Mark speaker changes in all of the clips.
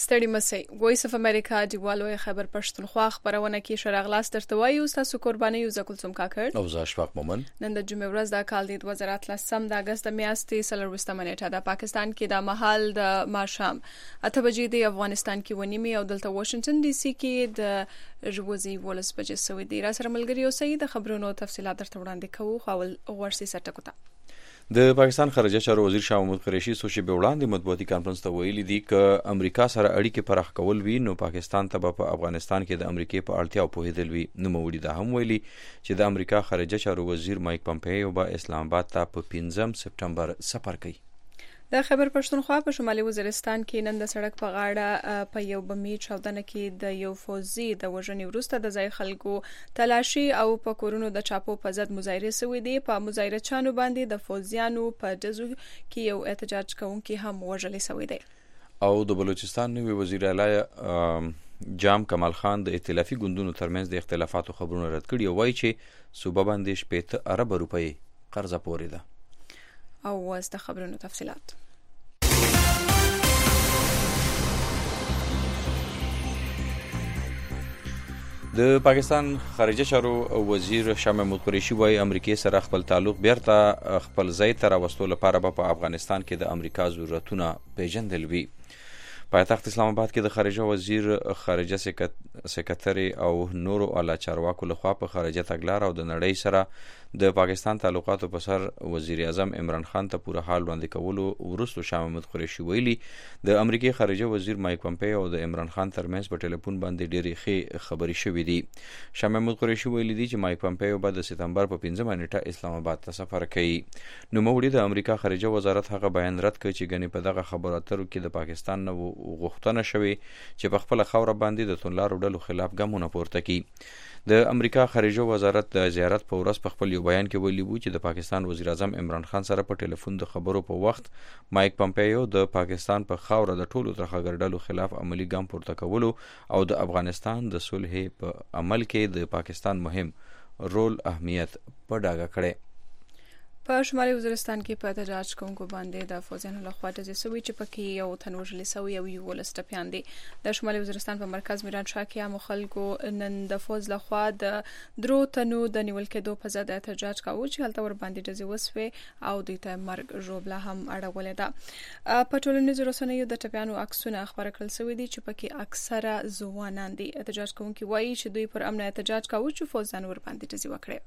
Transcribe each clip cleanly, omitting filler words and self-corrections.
Speaker 1: ستړي مسئ وایس اف امریکا دیوالو خبر پښتونخوا خبرونه کې شراغلاس درته وایو تاسو قرباني یو زکلثوم کاکړ
Speaker 2: او زه اشفاق مومن.
Speaker 1: نن د جمعې ورځ د کال د 2013 د اگست د میاشتې 23 منېټه د پاکستان کې د محل د ماښام 8 بجې د افغانستان کې ونیمه او دلته واشنگټن ډي سي کې د ژوزي ولس بجې سوي دی را سره ملګری اوسئ د خبرونو تفصيلات درته وړاندې کوو خو ورسي سټکوتا.
Speaker 2: د پاکستان خارجه چارو وزیر شاه محمود قریشي سوچ به وړاندې مطبوعاتي کانفرنس ته ویلي دي ک امریکا سره اړیکې پراخ کول وی نو پاکستان ته په افغانستان کې د امریکای په اړتیا په هیدل وی نو موړي دا هم ویلي چې د امریکا خارجه چارو وزیر مایک پمپیو به اسلام آباد ته په 15 سپټمبر سفر کوي.
Speaker 1: د خبر پښتونخوا په شمالي وزیرستان کې نن د سړک په غاړه په یو بمي چاودنه کې د یو فوزي د وژنې وروسته د ځای خلکو تلاشي او په کورونو د چاپو په ضد مظاهره سوي دي. په مظاهره چانو باندې د فوزیانو په دزو کې یو احتجاج کوونکی هم وژل شوی دی.
Speaker 2: او د بلوچستان نوی وزیر اعلی جام کمال خان د ائتلافي ګوندونو ترمنځ د اختلافاتو خبرونه رد کړي او وایي چې صوبه باندې 15 ارب روپۍ قرضه پورې ده.
Speaker 1: او واز د خبرونو تفصيلات.
Speaker 2: د پاکستان خارجه چارو وزیر شاه محمود قریشي وايي امریکای سره خپل تعلق بیرته خپل ځای ته راوستلو لپاره په افغانستان کې د امریکا ضرورتونه پیژندل وی. پایتخت اسلام آباد کې د خارجه وزیر خارجه سکرټری او نورو اعلی چارواکو لخوا په خارجه تګلار او د نړۍ سره د پاکستان تعلقاتو په سر وزیر اعظم عمران خان ته پوره حال وړاندې کولو ورسره شاه محمود قریشي ویلي د امریکای خارجه وزیر مایک پمپیو او د عمران خان ترمنځ په ټلیفون باندې ډېری ښې خبرې شوې دي. شاه محمود قریشي ویلي دي چې مایک پمپیو به د سپتمبر په 15 منېټه اسلام آباد ته سفر کوي. نو موړي د امریکا خارجه وزارت هغه بیان رد کړ چې ګنې په دغه خبرو اترو کې د پاکستان نو غوښتنه شوې چې په خپل خوره باندې د تونلارو ډلو خلاف ګامونه پورته کړي. د امریکا خارجه وزارت د زیارت په ورځ په خپل یو بیان کې ویلي وو چې د پاکستان وزیر اعظم عمران خان سره په ټلیفون د خبرو په وخت مایک پمپیو د پاکستان په خوره د ټولو ترخګر ډلو خلاف عملی ګام پورته کولو او د افغانستان د صلح په عمل کې د پاکستان مهم رول اهمیت په ډاګه کړی.
Speaker 1: په شمالي وزیرستان کې په احتجاج کوونکو باندې د فوزیانو لخوا د سوي چې پکې یو تن وژل شوی او یو ولسټپیان دي. د شمالي وزیرستان په مرکز میران شاه کې هم خلکو نن د فوز لخوا د درو تنو د نیول کېدو په ضد احتجاج کاوه چې هلته ور باندې د وسوي او د ته مرګ ژوبله هم اړولې ده. په ټولنیزو رسنیو د ټپیانو عکسونه خبره کړل شوی دي چې پکې اکثره ځوانان دي. احتجاج کوونکي وایي چې دوی پر امن احتجاج کاوه چې فوزیان ور باندې د وکړي.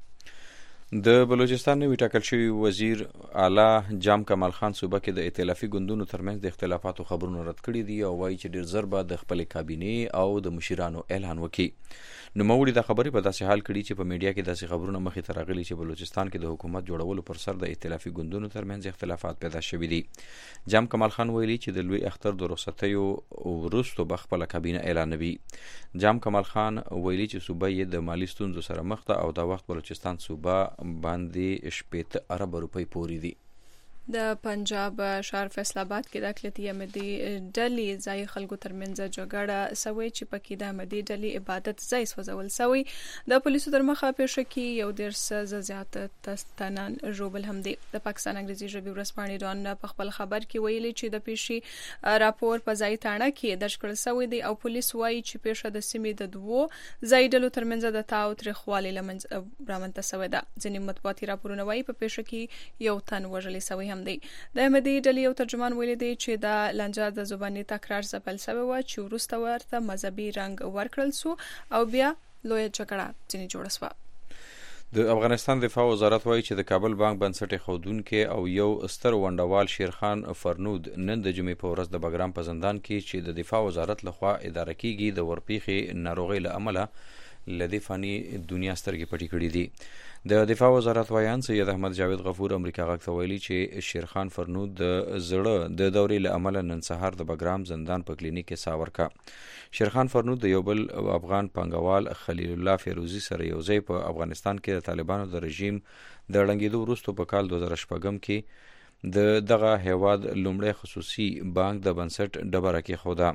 Speaker 2: د بلوچستان نوی ټاکل شوی وزیر اعلی جام کمال خان صوبه کې د ائتلافي ګوندونو ترمنځ د اختلافاتو خبرونه رد کړي دي او وایي چې ډیر ضربه د خپل کابینې او د مشیرانو اعلان وکړي. نو موړي د خبرې په داسې حال کړي چې په میډیا کې داسې خبرونه مخې ته راغلي چې بلوچستان کې د حکومت جوړولو پر سر د ائتلافي ګوندونو ترمنځ اختلافات پیدا شوي دي. جام کمال خان ویلي چې د لوی اختر د رخصتیو وروسته به خپل کابینه اعلانوي. جام کمال خان ویلي چې صوبه یې د مالی ستونزو سره مخ ده او دا وخت بلوچستان صوبه باندې 15 ارب روپۍ پورې دي.
Speaker 1: د پنجاب شهر فیصل آباد کې د اقلیتي احمدي ډلې ځای خلکو ترمنځ جګړه سوي چې پکې د احمدي ډلې عبادت ځای سوځول سوي. د پولیسو تر مخه پیښه کې یو ډیر زیات تنان ژوبل هم دي. د پاکستان انګریزي ژبې ورځپاڼې ډان په خپل خبر کې ویلي چې د پیښې راپور په ځای تاڼه کې درج کړل سوی دی او پولیس وایي چې پیښه د سیمې د دوو ځای ډلو ترمنځ د تاو تریخوالي لمنځ رامنځته سوی ده. ځینې مطبوعاتي راپورونه وایي په پیښه کې یو تن وژل سوی دی. د احمدي ډلې یو ترجمان ویلي دی چې دا لنجه د زباني تکرار ځپل شوی و چې وروسته ورته مذهبي رنګ ورکړل سو او بیا لویه جګړه ځینې جوړه شوه.
Speaker 2: د افغانستان دفاع وزارت وایي چې د کابل بانک بنسټ خودونکو او یو ستر ونډوال شیرخان فرنود نن د جمعې په ورځ د بګرام په زندان کې چې د دفاع وزارت لخوا اداره کیږي د ورپیخي ناروغي له امله لدی فانی دنیا سترګې پټې کړې دي. د دفاع وزارت وایان سید احمد جاوید غفور امریکا غږ ته ویلي چې شیرخان فرنود د زړه د دورې له امله نن سهار د بګرام زندان په کلینیک کې سا ورکا. شیرخان فرنود د یو بل افغان پنګوال خلیل الله فیروزی سره یو ځای په افغانستان کې د طالبانو د رژیم د ړنګېدو وروسته په کال 2014 کې د دغه هیواد لومړی خصوصي بانک د بنسټ ډبره کې خوده.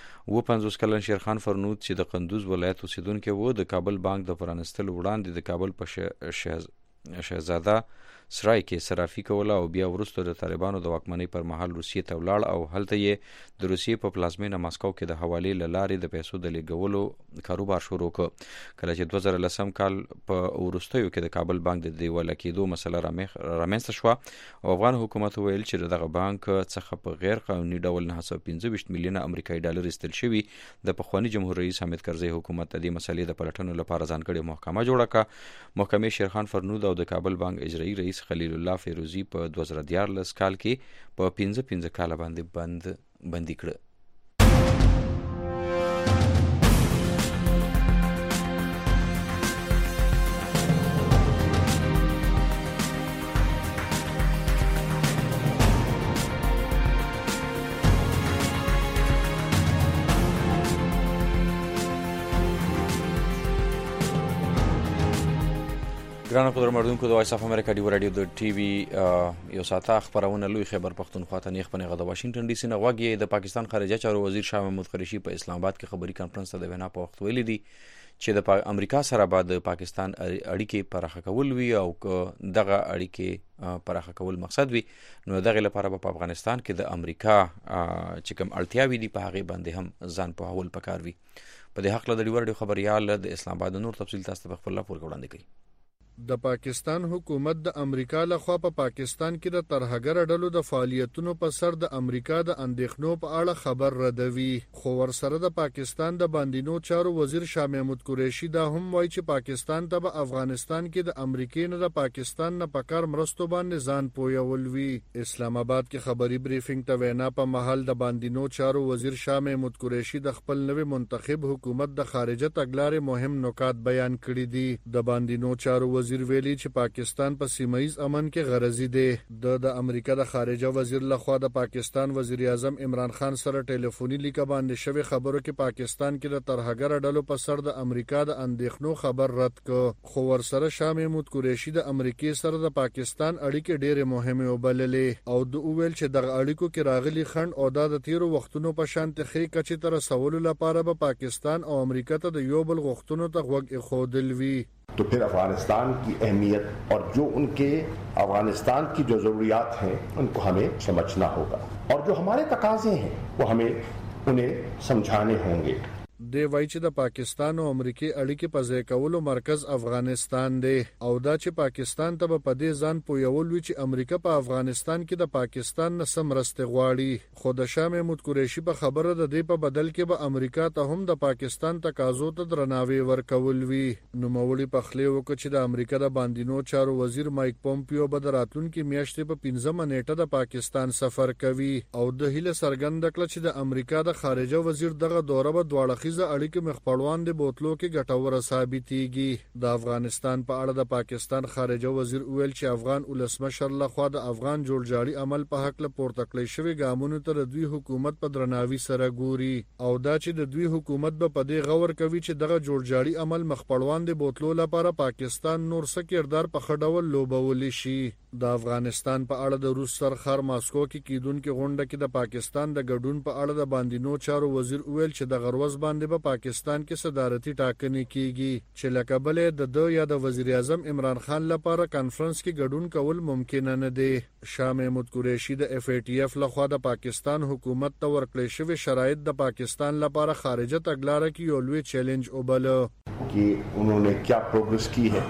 Speaker 2: 50 کلن شیرخان فرنود چې د قندوز ولایت اوسیدونکی و د کابل بانک د پرانستلو وړاندې د کابل په شهزاده سرای کې صرافي کوله او بیا وروسته د طالبانو د واکمنۍ پر مهال روسیې ته ولاړ او هلته یې د روسیې په پلازمینه ماسکو کې د حوالې له لارې د پیسو د لیږدولو کاروبار شروع کړ. کله چې 2010 کال په وروستیو کې د کابل بانک د دیواله کېدو مسله رامنځته شوه او افغان حکومت ویل چې دغه بانک څخه په غیر قانوني ډول 925 میلیونه امریکایي ډالر ایستل شوي. د پخواني جمهور رئیس حامد کرزي حکومت د دې مسلې د پلټنو لپاره ځانګړې محکمه جوړه کړه. محکمې شیرخان فرنود او د کابل بانک اجرایي رئیس خلیل الله فیروزي په 2014 کال کې په 15 کال باندې بندي کړ. ګرانو قدرمنونکو د وایس اف امریکا دی رادیو د ټي وي یو ساعته خبرونه لوی خیبر پختونخوا ته نیخ پنه غد واشنگټن ډي سي نه واګي د پاکستان خارجه چارو وزیر شاه محمود قریشي په اسلام آباد کې خبري کانفرنس ته د وینا په وخت ویلي دي چې د امریکا سره بعد پاکستان اړیکې پراخه کول وی او دغه اړیکې پراخه کول مقصد وي نو دغه لپاره په افغانستان کې د امریکا چې کوم اړتیاوي دي په هغه باندې هم ځان په حول پکار وي. په دې حق له د رادیو خبريال د اسلام آباد نور تفصیل تاسو په خپل پور وړاندې کوي.
Speaker 3: د پاکستان حکومت د امریکا لخوا په پاکستان کې د ترهګر ډلو د فعالیتونو په سر د امریکا د اندېښنو په اړه خبر ردوي. خو ورسره د پاکستان د باندینو چارو وزیر شاه محمود قریشي دا هم وایي چې پاکستان ته په افغانستان کې د امریکای نه د پاکستان نه پکار مرستو باندې ځان پویول وی. اسلام آباد کې خبري بریفینګ ته وینا په محل د باندینو چارو وزیر شاه محمود قریشي د خپل نوې منتخب حکومت د خارجه تګلارې مهم نکات بیان کړي دي. د باندینو چارو وزیر ویلي چې پاکستان په سیمایي امن کې غرضی دی. د امریکا د خارجه وزیر لخوا د پاکستان وزیر اعظم عمران خان سره ټلیفوني لیکه باندې شوی خبرو کې پاکستان کې د ترهګر ډلو په سر د امریکا د اندېښنو خبر رد کړ. خو ورسره شاه محمود قریشي د امریکای سره د پاکستان اړیکې ډېرې مهمه وبللې او د ویل چې د اړیکو کې راغلي خند او د تیرو وختونو په شان تخې کچې تر سوالو لپاره به پاکستان او امریکا ته د یو بل غوښتنو ته غوږ ایښودل وی.
Speaker 4: तो फिर अफगानिस्तान की अहमियत और जो उनके अफगानिस्तान की जो ज़रूरियात हैं उनको हमें समझना होगा और जो हमारे तकाज़े हैं वो हमें उन्हें समझाने होंगे.
Speaker 3: دی وای چې د پاکستان او امریکای اړیکې په ځای کولو مرکز افغانستان دی او دا چې پاکستان ته په دې ځان پویول وی چې امریکا په افغانستان کې د پاکستان نه سم راسته غواړي. خو د شاه محمود قریشي په خبره د دې په بدل کې به امریکا ته هم د پاکستان تقاضو ته درناوی ورکول وی. نو مولي په خلی وکړي چې د امریکا د باندینو چارو وزیر مایک پومپیو به د راتلونکي میاشتې په 15 نیټه د پاکستان سفر کوي او د هیله څرګنده کړه چې د امریکا د خارجه وزیر دغه دوره به دواړه اړیکې مخپړوان د بوتلو کې ګټوره ثابتېږي. د افغانستان په اړه د پاکستان خارجه وزیر ویل چې افغان ولسمشر لخوا د افغان جوړجاړي عمل په حق له پورته کړی شوی ګامونو ته د دوی حکومت په درناوي سره ګوري او دا چې د دوی حکومت به په دې غور کوي چې دغه جوړجاړي عمل مخپړوان د بوتلو لپاره پاکستان نور څه کردار په خډول لوبول شي. د افغانستان په اړه د روس سرخر ماسکو کې کیدونکو غونډه کې د پاکستان د ګډون په اړه د باندینو چارو وزیر ویل چې د غروز باندې په پاکستان کې صدارتي ټاکنې کیږي چې لکه بلې د یا د وزیر اعظم عمران خان لپاره کانفرنس کې ګډون کول ممکن نه دی. شاه محمود قریشي د اف ای ټی اف لخوا د پاکستان حکومت ته ورکړل شوی شرایط د پاکستان لپاره خارجه تګلارې کې یو لوی چیلنج وبله
Speaker 4: कि उन्होंने क्या प्रोग्रेस की है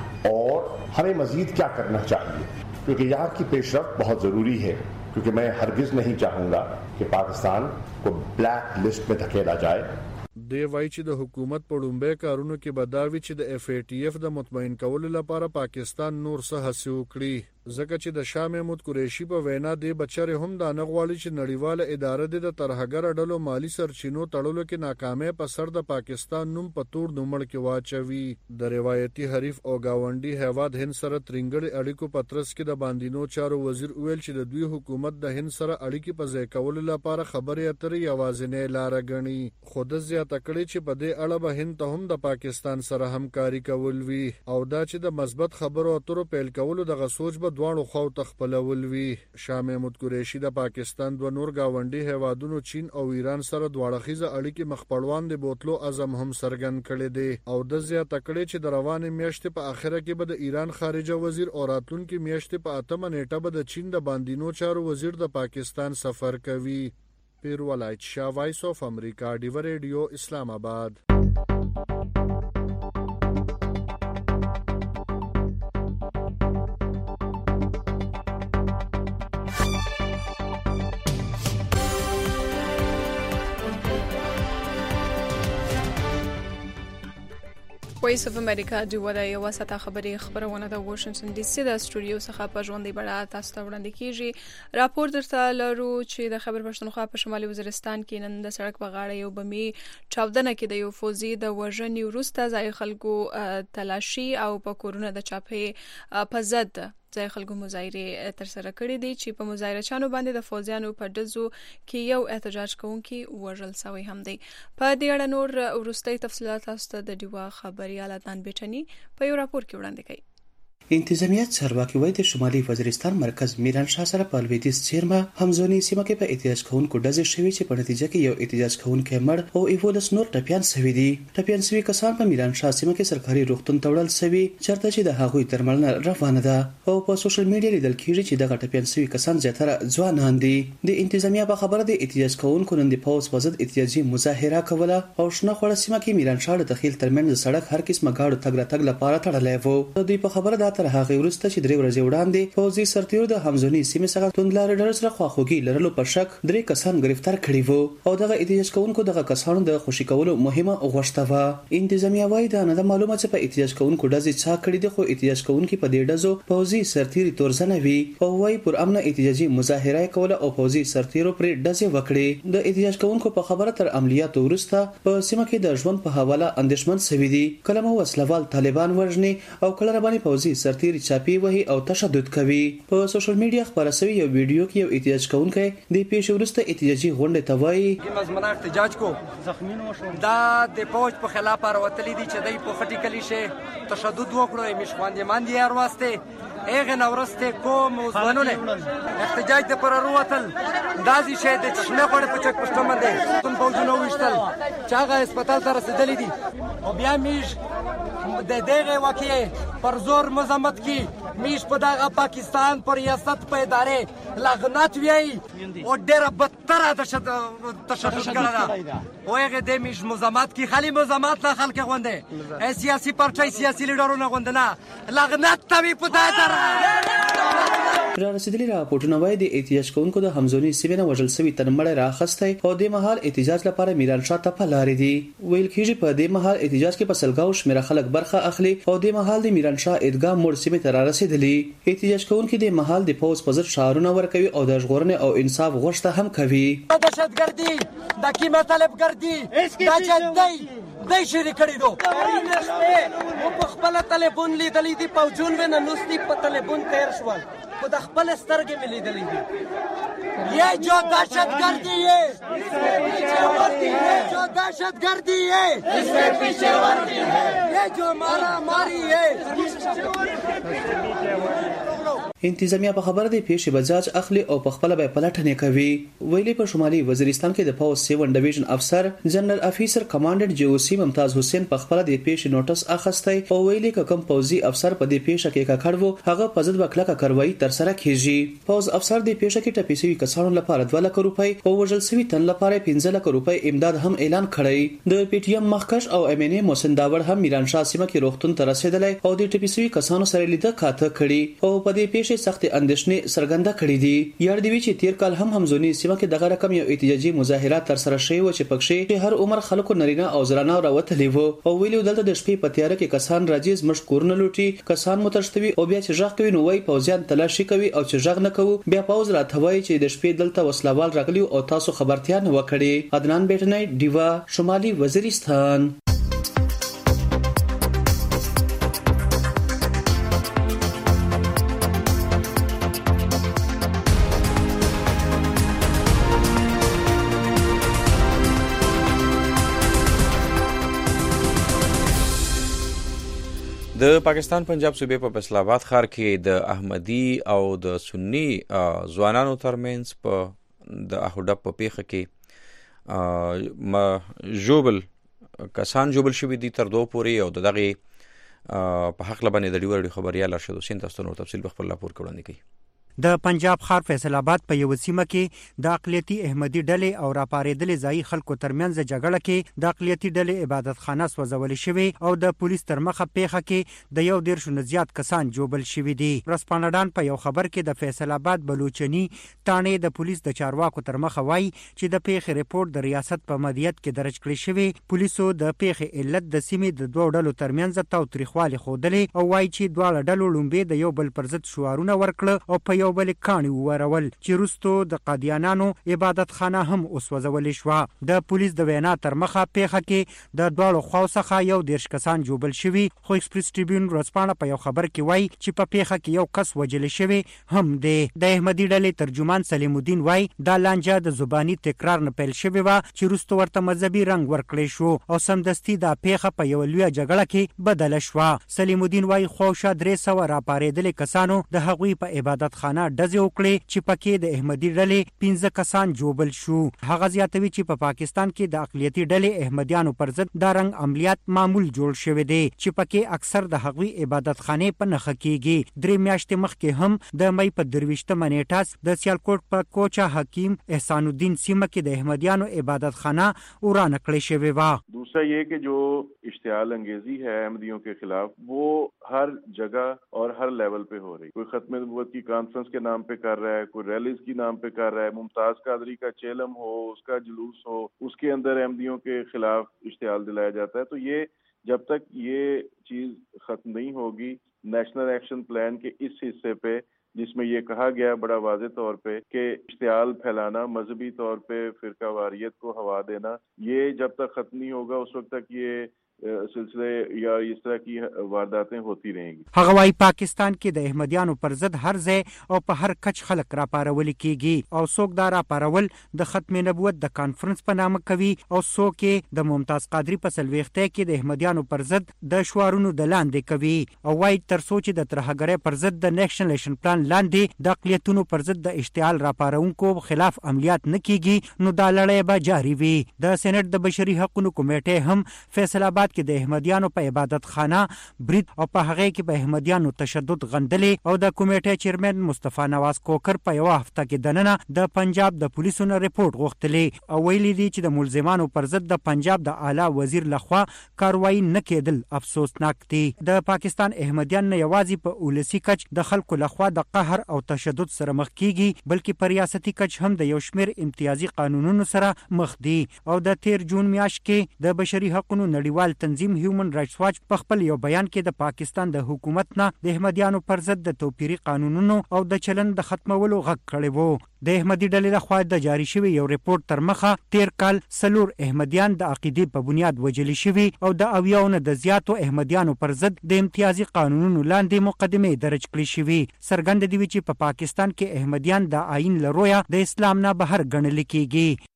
Speaker 4: और हमें मजीद क्या करना चाहिए क्योंकि यहाँ की पेशरफ्त बहुत ज़रूरी है क्योंकि मैं हरगिज़ नहीं चाहूँगा कि पाकिस्तान को ब्लैक लिस्ट में धकेला जाए.
Speaker 3: دی وای چې د حکومت په لومبه کارونو کې بداوی چې د اف ای ټی اف د مطمئن کولو لپاره پاکستان نور څه هڅه وکړي ځکه چې د شاه محمود قریشي په وینا دی بچره هم د نغواړي چې نړیواله اداره د ترهګر ډلو مالی سرچینو تړلو کې ناکامه په سر د پاکستان نوم په تور نومړ کې واچوي. د روایتي حریف او گاونډي هیواد هند سره ترنګړي اړیکو پترس کې د باندینو چارو وزیر ویل چې د دوی حکومت د هند سره اړیکې په ځای کولو لپاره خبرې اترې یوازینۍ لار غني. خود تکړه چې په دې اړه به هند ته هم د پاکستان سره همکاري کول وی او دا چې د مثبت خبرو اترو پیل کولو د غسوج به دواړو خواو تخپلول وی. شاه محمود قریشي د پاکستان دوه نور گاونډي هیوادونو چین او ایران سره دواړخیزه اړیکې مخپړوان د بوتلو عزم هم څرګند کړی دی او د زیاته کړی چې د روانې میاشتې په اخره کې به د ایران خارجه وزیر او راتلونکي میاشتې په 8 نیټه به د چین د باندینو چارو وزیر د پاکستان سفر کوي. پیرولایت شاه، وایس اف امریکا، ډیو ریډیو، اسلام آباد.
Speaker 1: وایس اف امریکا ډیو د وساته خبري خبرونه د واشنگټن ډي سي د سټوډیو څخه په ژوندۍ بڼه تاسو ته وړاندې کیږي. راپور درته لرو چې د خیبر پښتونخوا په شمالي وزیرستان کې نن د سړک په غاړه یو بمي چاودنه کې د یو فوزي د وژنې وروسته ځای خلکو تلاشي او په کورونه د چاپې په ضد ځای خلکو مظاهره تر سره کړې دي چې په مظاهره چانو باندې د فوزیانو په ډزو کې یو احتجاج کوونکی وژل شوی هم دی. په دې اړه نور وروستي تفصيلات تاسو ته د ډیوا خبريال عدنان بیٹنی په یو راپور کې وړاندې کړي.
Speaker 5: انتظامیه چارواکي وایي د شمالي وزیرستان مرکز میران شاه سره په لویدیځ چیرمه همزونی سیمه کې په احتجاج کوونکو ډزې شوي چې په نتیجه کې یو احتجاج کوونکی مړ او 11 نور ټپيان شوي دي. ټپيان شوي کسان په میران شاه سیمه کې سرکاري روغتون ته وړل شوي چرته چې د هغوی درملنه روانه ده او په سوشل میډیا لیدل کیږي چې دغه ټپيان شوي کسان زیاتره ځوانان دي. د انتظامیه په خبره د احتجاج کوونکو نن د پوز وزد احتجاجي مظاهره کوله او شنه خوړه سیمه کې میران شاه د تخیل ترمنځ سړک هر قسمه گاډو تګ راتګ لپاره تړلې وو. دوی په خبره دا تر هغه وروسته چې 3 ورځې وړاندې فوزي سرتیرو د همزونی سیمې څخه توندلارې ډلې سره خواخوږي لرلو په شک 3 کسان گرفتار کړي وو او دغه احتجاج کوونکو دغه کسانو د خوشي کولو مهمه غوښته و. انتظامیه وايي دا نه معلومه چې په احتجاج کوونکو ډزې چا کړي دي خو احتجاج کوونکو په دې ډزو فوزي سرتیري تورزنه وي او وايي پر امن احتجاجي مظاهره کوله او فوزي سرتیرو پر ډزې وکړي. د احتجاج کوونکو په خبره تر عملیاتو وروسته په سیمه کې د ژوند په حواله اندېښمن شوي دي. کله مو وسلوال طالبان وژني او کله رباني فوزي سرتیري چاپی وهي او تشدد کوي. په سوشل میډیا خبره شوی یو ویډیو کې یو احتجاج کوونکی د پیښې وروسته احتجاجي غونډه ته وایي
Speaker 6: مزمنه احتجاج کو دا د فوج په خلاف راوتلې دي چې دای په خټی کلی شي تشدد وکړي مش خواندې ماندې هر واسطه اغه نورسته کوم وزنونه احتجاج د پر وروتل دازي شه د چشمه خور په چک پښتو باندې کوم فوجونه وشتل چې هغه هسپتال ته رسیدلې دي او بیا میش د دغه واقعي پر زور مزمت کی میش په دغه پاکستان پر ریاست په ادارې لعنت وی او ډېر بدتر تشدد کړه او هغه د میش مزمت کی خالي مزمت نه خلک غونډه سیاسي پارټي سیاسي لیډرونه غونډه لعنت توی په دغه
Speaker 5: را رسیدلی راپورټونه وایي د احتجاج کوونکو د همزونی سیمه نه وژل شوی تن مړ راخسته او د مهال احتجاج لپاره میران شاه ته په لارې دي. ویل کېږي په دې مهال احتجاج کې په سلګاو شمېر خلک برخه اخلي او د مهال د میران شاه ادګام موړ سیمه ته را رسیدلی. احتجاج کوونکو د مهال د پوز پزر شعارونه ورکوي او د ژغورنې او انصاف غوښتنه هم کوي.
Speaker 6: دهشتګردي د کی مطلب ګرځي دا جدي دای شری کړی دو او په خپل ټلیفون لیدلې دي پوجون ونه نوستي په ټلیفون تیر شول په د خپل سترګې ملي دلې دي یہ جو دهشتګردي ہے جو دهشتګردي ہے اس میں پیچھے ورتی ہے یہ جو مارا ماری ہے.
Speaker 5: انتظامیه په خبره دی پیښې بجاج اخلي او په خپل به پلټنې کوي. ویلي په شمالي وزیرستان کې د پاوس 7 ډیویژن افسر جنرال افیسر کمانډنټ جی او سی ممتاز حسین په خپل د پیښې نوټس اخیستی او ویلي کوم پوزي افسر په دې پیښه کې کاکړو هغه په ضد وکړه کاروایی تر سره کیږي. پوز افسر د پیښه کې ټپي شوی کسانو لپاره 2 لک روپۍ او وژل شوی تن لپاره 15 لک روپۍ امداد هم اعلان کړی. د پی ټی ایم مخکش او ام ان ای محسن داور هم میران شاه سیمه کې روغتون ته رسیدلی او د ټپي شوی کسانو سره لیدل کاته کړي او په دې پیښه سخت اندېښنې څرګنده کړې دي. یاد دی چې تیر کال هم همزونی سیمه کې دغه رقم یو احتجاجي مظاهرات تر سره شوي و چې پکښې هر عمر خلکو نارینه او زنانه راوتلي وو او ویلو دلته د شپې په تیاره کې کسان راځي زموږ کورونه لوټي کسان متشتوي او بیا چې ژغ کوي نو وای پوزیان تلاشي کوي او چې ژغ نه کوو بیا پوز راته وایي چې د شپې دلته وسلوال راغلي او تاسو خبرتیا نه وکړي. عدنان بیٹنی ډیوا شمالي وزیرستان.
Speaker 2: د د پاکستان پنجاب صوبې په فیصل آباد ښار کې د احمدي او د سني ځوانانو ترمنځ په د احوډب په پیښه کې جوبل کسان جوبل شوي دي تر 2 پورې او دغه په حق لبنې د ډیوړ خبريال ارشد حسین تاسو نور تفصیل په خپل راپور کې وړاندې کړي.
Speaker 7: د پنجاب ښار فیصل آباد په یو سیمه کې د اقلیتي احمدي ډلې او راپارېدلې ځایي خلکو ترمنځ جګړه کې د اقلیتي ډلې عبادت خانه سوځول شوې او د پولیس تر مخه پیښه کې د 1.5 نه زیات کسان جوبل شوي دي. ورځپاڼه‌دان په یو خبر کې د فیصل آباد بلوچني تانې د پولیس د چارواکو تر مخه وایي چې د پیښې ریپورت د ریاست په مدیریت کې درج کړی شوی. پولیسو د پیښې علت د سیمې د دوه ډلو ترمنځ تاوتریخوالي ښودلې او وایي چې دواړه ډلو لومبې د یو بل پر ضد شعارونه ورکړه او په یو بل کاڼي ورول چې وروستو د قادیانانو عبادت خانه هم وسوځول شوه. د پولیس د وینا تر مخه پیښه کې د دواړو خواو څخه 1.5 کسان جوبل شوي خو ایکسپریس ټریبیون ورځپاڼه په یو خبر کې وایي چې په پیښه کې یو کس وژل شوی هم دی. د احمدي ډلې ترجمان سلیم الدین وایي دا لانجه د زبانی تکرار نه پیل شوې وه چې وروسته ورته مذهبي رنګ ورکړی شو او سمدستي دا پیښه په یوه لویه جګړه کې بدله شوه. سلیم الدین وایي خواوشا 300 راپارېدلې کسانو د هغوی په عبادت خانه ډزې وکړې چې پکې د احمدي ډلې 15 کسان جوبل شو. هغه زیاتوي چې په پاکستان کې د اقلیتي ډلې احمدیانو پر ضد دا رنګ عملیات معمول جوړ شوی دی چې پکې اکثر د هغوی عبادت خانې په نښه کېږي. 3 میاشتې مخکې هم د مئی په 23 نیټه د سیالکوټ په کوچا حکیم احسان الدین سیمه کې د احمدیانو عبادت خانه ورانه کړې شوې وه.
Speaker 8: دوسرا یہ کہ جو اشتعال انگیزی ہے احمدیوں کے خلاف وہ ہر جگہ اور ہر لیول پہ ہو رہی. کوئی ختم نبوت کی کانفرنس کے نام پہ کر رہا ہے, کوئی ریلیز کی نام پہ کر رہا ہے, ممتاز قادری کا چیلم ہو, اس کا جلوس ہو, اس کے اندر احمدیوں کے خلاف اشتعال دلایا جاتا ہے. تو یہ جب تک یہ چیز ختم نہیں ہوگی نیشنل ایکشن پلان کے اس حصے پہ جس میں یہ کہا گیا بڑا واضح طور پہ کہ اشتعال پھیلانا, مذہبی طور پہ فرقہ واریت کو ہوا دینا, یہ جب تک ختم نہیں ہوگا اس وقت تک یہ سلسلے یا اس طرح کی وارداتیں ہوتی رہیں گی.
Speaker 7: هغه وايي پاکستان کې د احمدیانو پر ضد هر ځای او په هر کچ خلک راپارول کیږي او څوک دا راپارول د ختم نبوت د کانفرنس په نامه کوي او څوک د ممتاز قادری په سلويخته کې د احمدیانو پر ضد د شعارونو د لاندې کوي او وايي تر څو چې د ترهګرۍ پر ضد د نیشنل ایکشن پلان لاندې د اقلیتونو پر ضد د اشتعال راپارونکو خلاف عملیات نه کیږي نو دا لړۍ به جاری وي. د سېنات د بشري حقوقو کمیټې هم فیصل آباد کې د احمدیانو په عبادت خانه برید او په هغه کې په احمدیانو تشدد غندلې او د کمیټې چیرمن مصطفی نواز کوکر په یو هفته کې دننه د پنجاب د پولیسو نه ریپورت غوښتلې او ویلي دي چې د ملزمانو پر ضد د پنجاب د اعلی وزیر لخوا کاروایی نه کېدل افسوسناک دي. د پاکستان احمدیان نه یوازې په اولسي کچ د خلکو لخوا د قهر او تشدد سره مخ کیږي بلکې په ریاستي کچ هم د یو شمېر امتیازي قانونونو سره مخ دي او د 13 جون میاشت کې د بشري حقوقو نړیوال تنظیم هیومن رائټس واچ په خپل یو بیان کې د پاکستان د حکومت نه د احمدیانو پر ضد د توپیري قانونونو او د چلن د ختمولو غږ کړی وو. د احمدي ډلې لخوا د جاری شوی یو ریپورت تر مخه 13 کال سلور احمدیان د عقیدې په بنیاد وژل شوي او د اویاونه د زیاتو احمدیانو پر ضد د امتیازي قانونونو لاندې مقدمه درج کړې شوي. څرګند دی چې په پاکستان کې احمدیان د آئین لرویا د اسلام نه بهر ګڼل کېږي.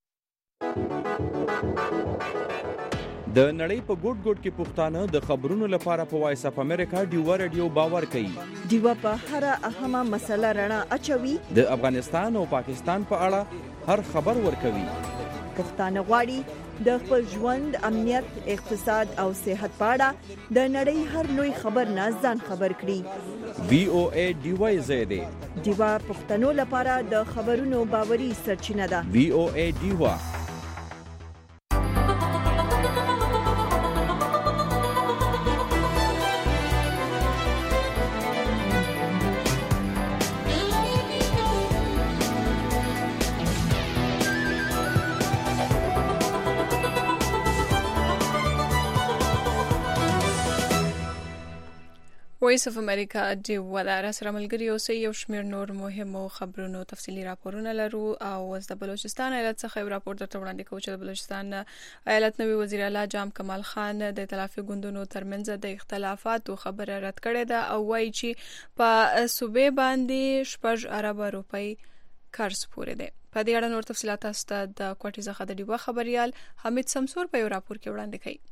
Speaker 2: د نړۍ په ګوټ ګوټ کې پښتانه د خبرونو لپاره په وایس اپ امریکا ډیوا رادیو باور کوي.
Speaker 9: ډیوا په هر اهمه مسله رڼا اچوي.
Speaker 2: د افغانستان او پاکستان په اړه هر خبر ورکوي.
Speaker 9: پښتانه غواړي د خپل ژوند، امنیت، اقتصاد او صحت په اړه د نړۍ هر لوی خبر نه ځان خبر کړي.
Speaker 2: VOA ډیوا زیاده
Speaker 9: ډیوا پښتنو لپاره د خبرونو باوري سرچینه ده.
Speaker 2: VOA ډیوا
Speaker 1: وایس اف امریکا د ولاره سره ملګری اوسئ. یو شمېر نور مهمو خبرونو تفصیلي راپورونه لرو او د بلوچستان ایالت څخه یو راپور درته وړاندې کوو چې د بلوچستان ایالت نوی وزیر اعلی جام کمال خان د ائتلافي ګوندونو ترمنځ د اختلافاتو خبره رد کړې ده او وایي چې په صوبې باندې 4 ارب روپۍ قرض پورې ده. په دې اړه نور تفصیلات تاسو ته د کوټې څخه د ډیوا خبريال حمید سمسور په یو راپور کې وړاندې کړي.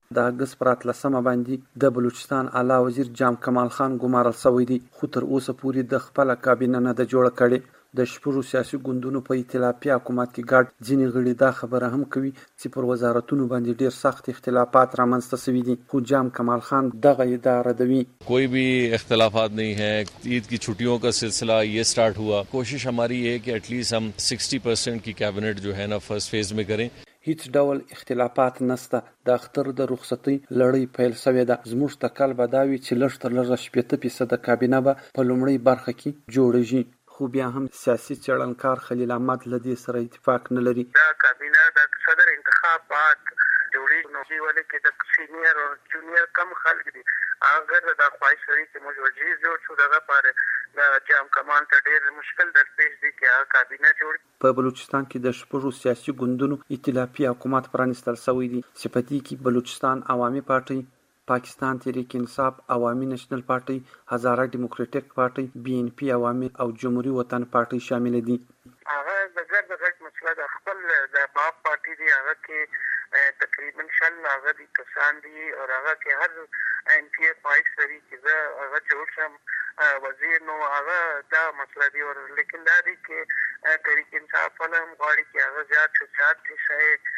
Speaker 10: د اگست پر 13 باندې د بلوچستان اعلی وزیر جام کمال خان ګمارل شوی دی، خو تر اوسه پورې د خپل کابینه نه د جوړ کړي. د شپږو سیاسي ګوندونو په ائتلافي حکومت کې ګډ ځینې غړي دا خبره هم کوي چې پر وزارتونو باندې ډیر سخت اختلافات رامنځته شوي دي، خو جام کمال خان دغه ادعا ردوي.
Speaker 11: कोई भी इख्तलाफात नहीं है। ईद की छुट्टियों का सिलसिला ये स्टार्ट हुआ। कोशिश हमारी ये है कि एटलीस्ट हम 60% की कैबिनेट जो है ना फर्स्ट फेज में करें।
Speaker 10: هیڅ ډول اختلافات نسته. د اختر د رخصتۍ لړۍ پیل شوې ده. زموږ تکل به دا وي چې لږ تر لږه 80% کابینه به په لومړۍ برخه کې جوړیږي، خو بیا هم سیاسي څېړنکار خلیل احمد له دې سره اتفاق نه لري.
Speaker 12: دا کابینه د صدر انتخاب بعد جوړیږي، نو چې ولې کې د سینیئر او جونیئر کم خلک دي اگر دا خواهش لري چې موږ وجیز جوړ شو دغه لپاره جام کمان ته ډېر مشکل درپېښ دي چې هغه کابینه جوړ.
Speaker 10: په بلوچستان کې د شپږو سیاسي ګوندونو ائتلافي حکومت پرانیستل شوی دی چې په دې کې بلوچستان عوامي پارټي، پاکستان تحریک انصاف، عوامي نیشنل پارټي، هزاره ډیموکریټک پارټي، بی ان پی عوامي او جمهوریت وطن پارټي شامل دي.
Speaker 12: هغه د ګډ مسله د خپل د باب پارټي دی، هغه کې تقریبا شل هغه دي کسان دي او هغه کې هر ان پی خواهش لري چې زه هغه جوړ شم وزیر، نو هغه دا مسله دی. اور لیکن دا دی چې تحریک انصاف والا هم غواړي چې هغه زیات شي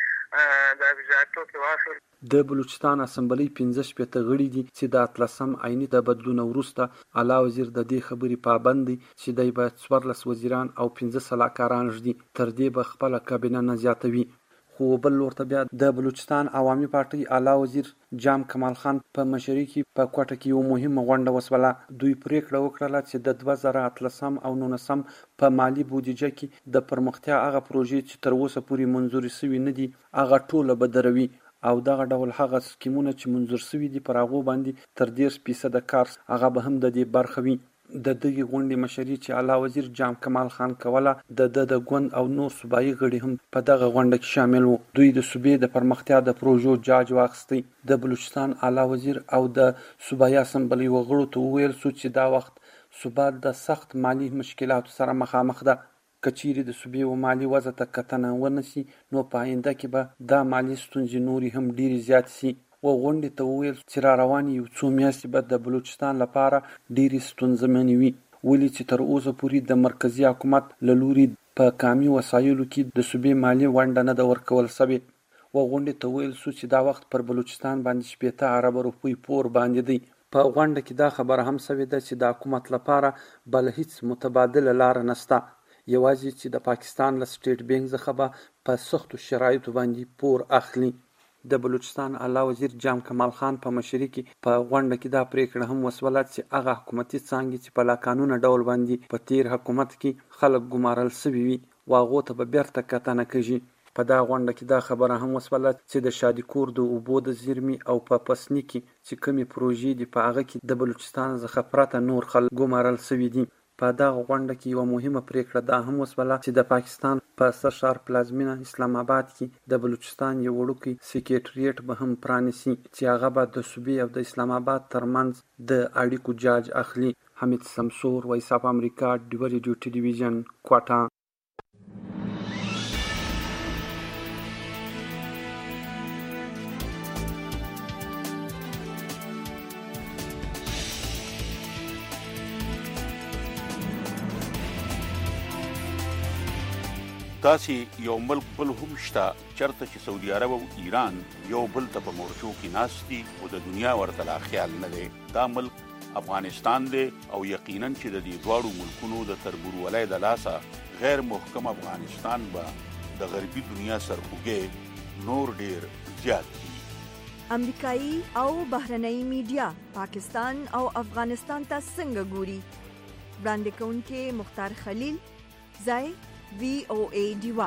Speaker 12: دا وزارتو کې واخل.
Speaker 10: د بلوچستان اسمبلی 15 غړي دي چې د 13 عیني د بدلون وروسته اعلی وزیر د دې خبرې پابند دي چې دای به 14 وزیران او 15 صلاحکاران ژدي، تر دې به خپل کابینه نه زیاتوي. خو بل ورته بیا د بلوچستان عوامي پارټي اعلی وزیر جام کمال خان په مشرۍ کې په کوټه کې یو مهمه غونډه وسوله. دوی پریکړه وکړه چې د 2013 او 19 په مالی بودیجه کې د پرمختیا هغه پروژې چې تر اوسه پورې منظور شوي نه دي هغه ټوله بدروي، او دغه ډول هغه سکیمونه چې منظور شوي دي پر هغو باندې تر 10% کار هغه به هم د دې برخه وي. د دغه غونډې مشري چې اعلی وزیر جام کمال خان کوله، د ګوند او نور صوبایي غړي هم په دغه غونډه کې شامل وو. دوی د صوبې د پرمختیا د پروژو جاج واخیستی. د بلوچستان اعلی وزیر او د صوبایي اسمبلی وغړو ته وویل شو چې دا وخت صوبه د سخت مالی مشکلاتو سره مخامخ ده. کچيري د صوبې او مالی وضع ته کتنه ونشي نو په آینده کې به دا مالی ستونزې نوري هم ډېرې زیات شي. و غونډې ته وویل چې را روانې یو څو میاشتې به د بلوچستان لپاره ډېرې ستونزمنې وي، ولې چې تر اوسه پورې د مرکزي حکومت له لوري په کامي وسایلو کې د صوبې مالي ونډه نه ده ورکول شوې. و غونډې ته وویل شو چې دا وخت پر بلوچستان باندې 80 ارب روپۍ پور باندې دی. په غونډه کې دا خبره هم شوې ده چې د حکومت لپاره بل هیڅ متبادله لار نشته، یوازې چې د پاکستان له سټیټ بانک څخه به په سختو شرایطو باندې پور اخلي. د بلوچستان اعلی وزیر جام کمال خان په مشرۍ کې په غونډه کې دا پریکړه هم وسوله چې هغه حکومتي څانګې چې په لاقانونه ډول باندې په تیر حکومت کې خلک ګمارل شوي وي واغو ته به بیرته کتنه کوي. په دا غونډه کې دا خبره هم وسوله چې د شادي کور د اوبو د زیرمې او په پسنی کې چې کومې پروژې دي په هغه کې د بلوچستان څخه پرته نور خلک ګمارل شوي دي. په دغه غونډه کې یوه مهمه پریکړه دا هم وسوله چې د پاکستان په سرشار پلازمینه اسلام آباد کې د بلوچستان یو وړوکی سکریټریټ به هم پرانیسي چې هغه به د صوبې او د اسلام آباد ترمنځ د اړیکو جاج اخلي. حمید سمسور، وایس اف امریکا، ریډیو ټلویزیون، کوټه.
Speaker 13: داسې یو ملک بل هم شته چرته چې سعودي عرب او ایران یو بل ته په مورچو کې ناست دي او د دنیا ورته لا خیال نه دی. دا ملک افغانستان دی او یقینا چې د دې دواړو ملکونو د تربورولۍ د لاسه غیر محکم افغانستان به د غربي دنیا سرخوږی نور ډیر زیات دي.
Speaker 9: امریکایي او بهرنۍ میډیا پاکستان او افغانستان ته څنګه ګوري؟ وړاندې کوونکي مختار خلیل، ځای VOA دیوا.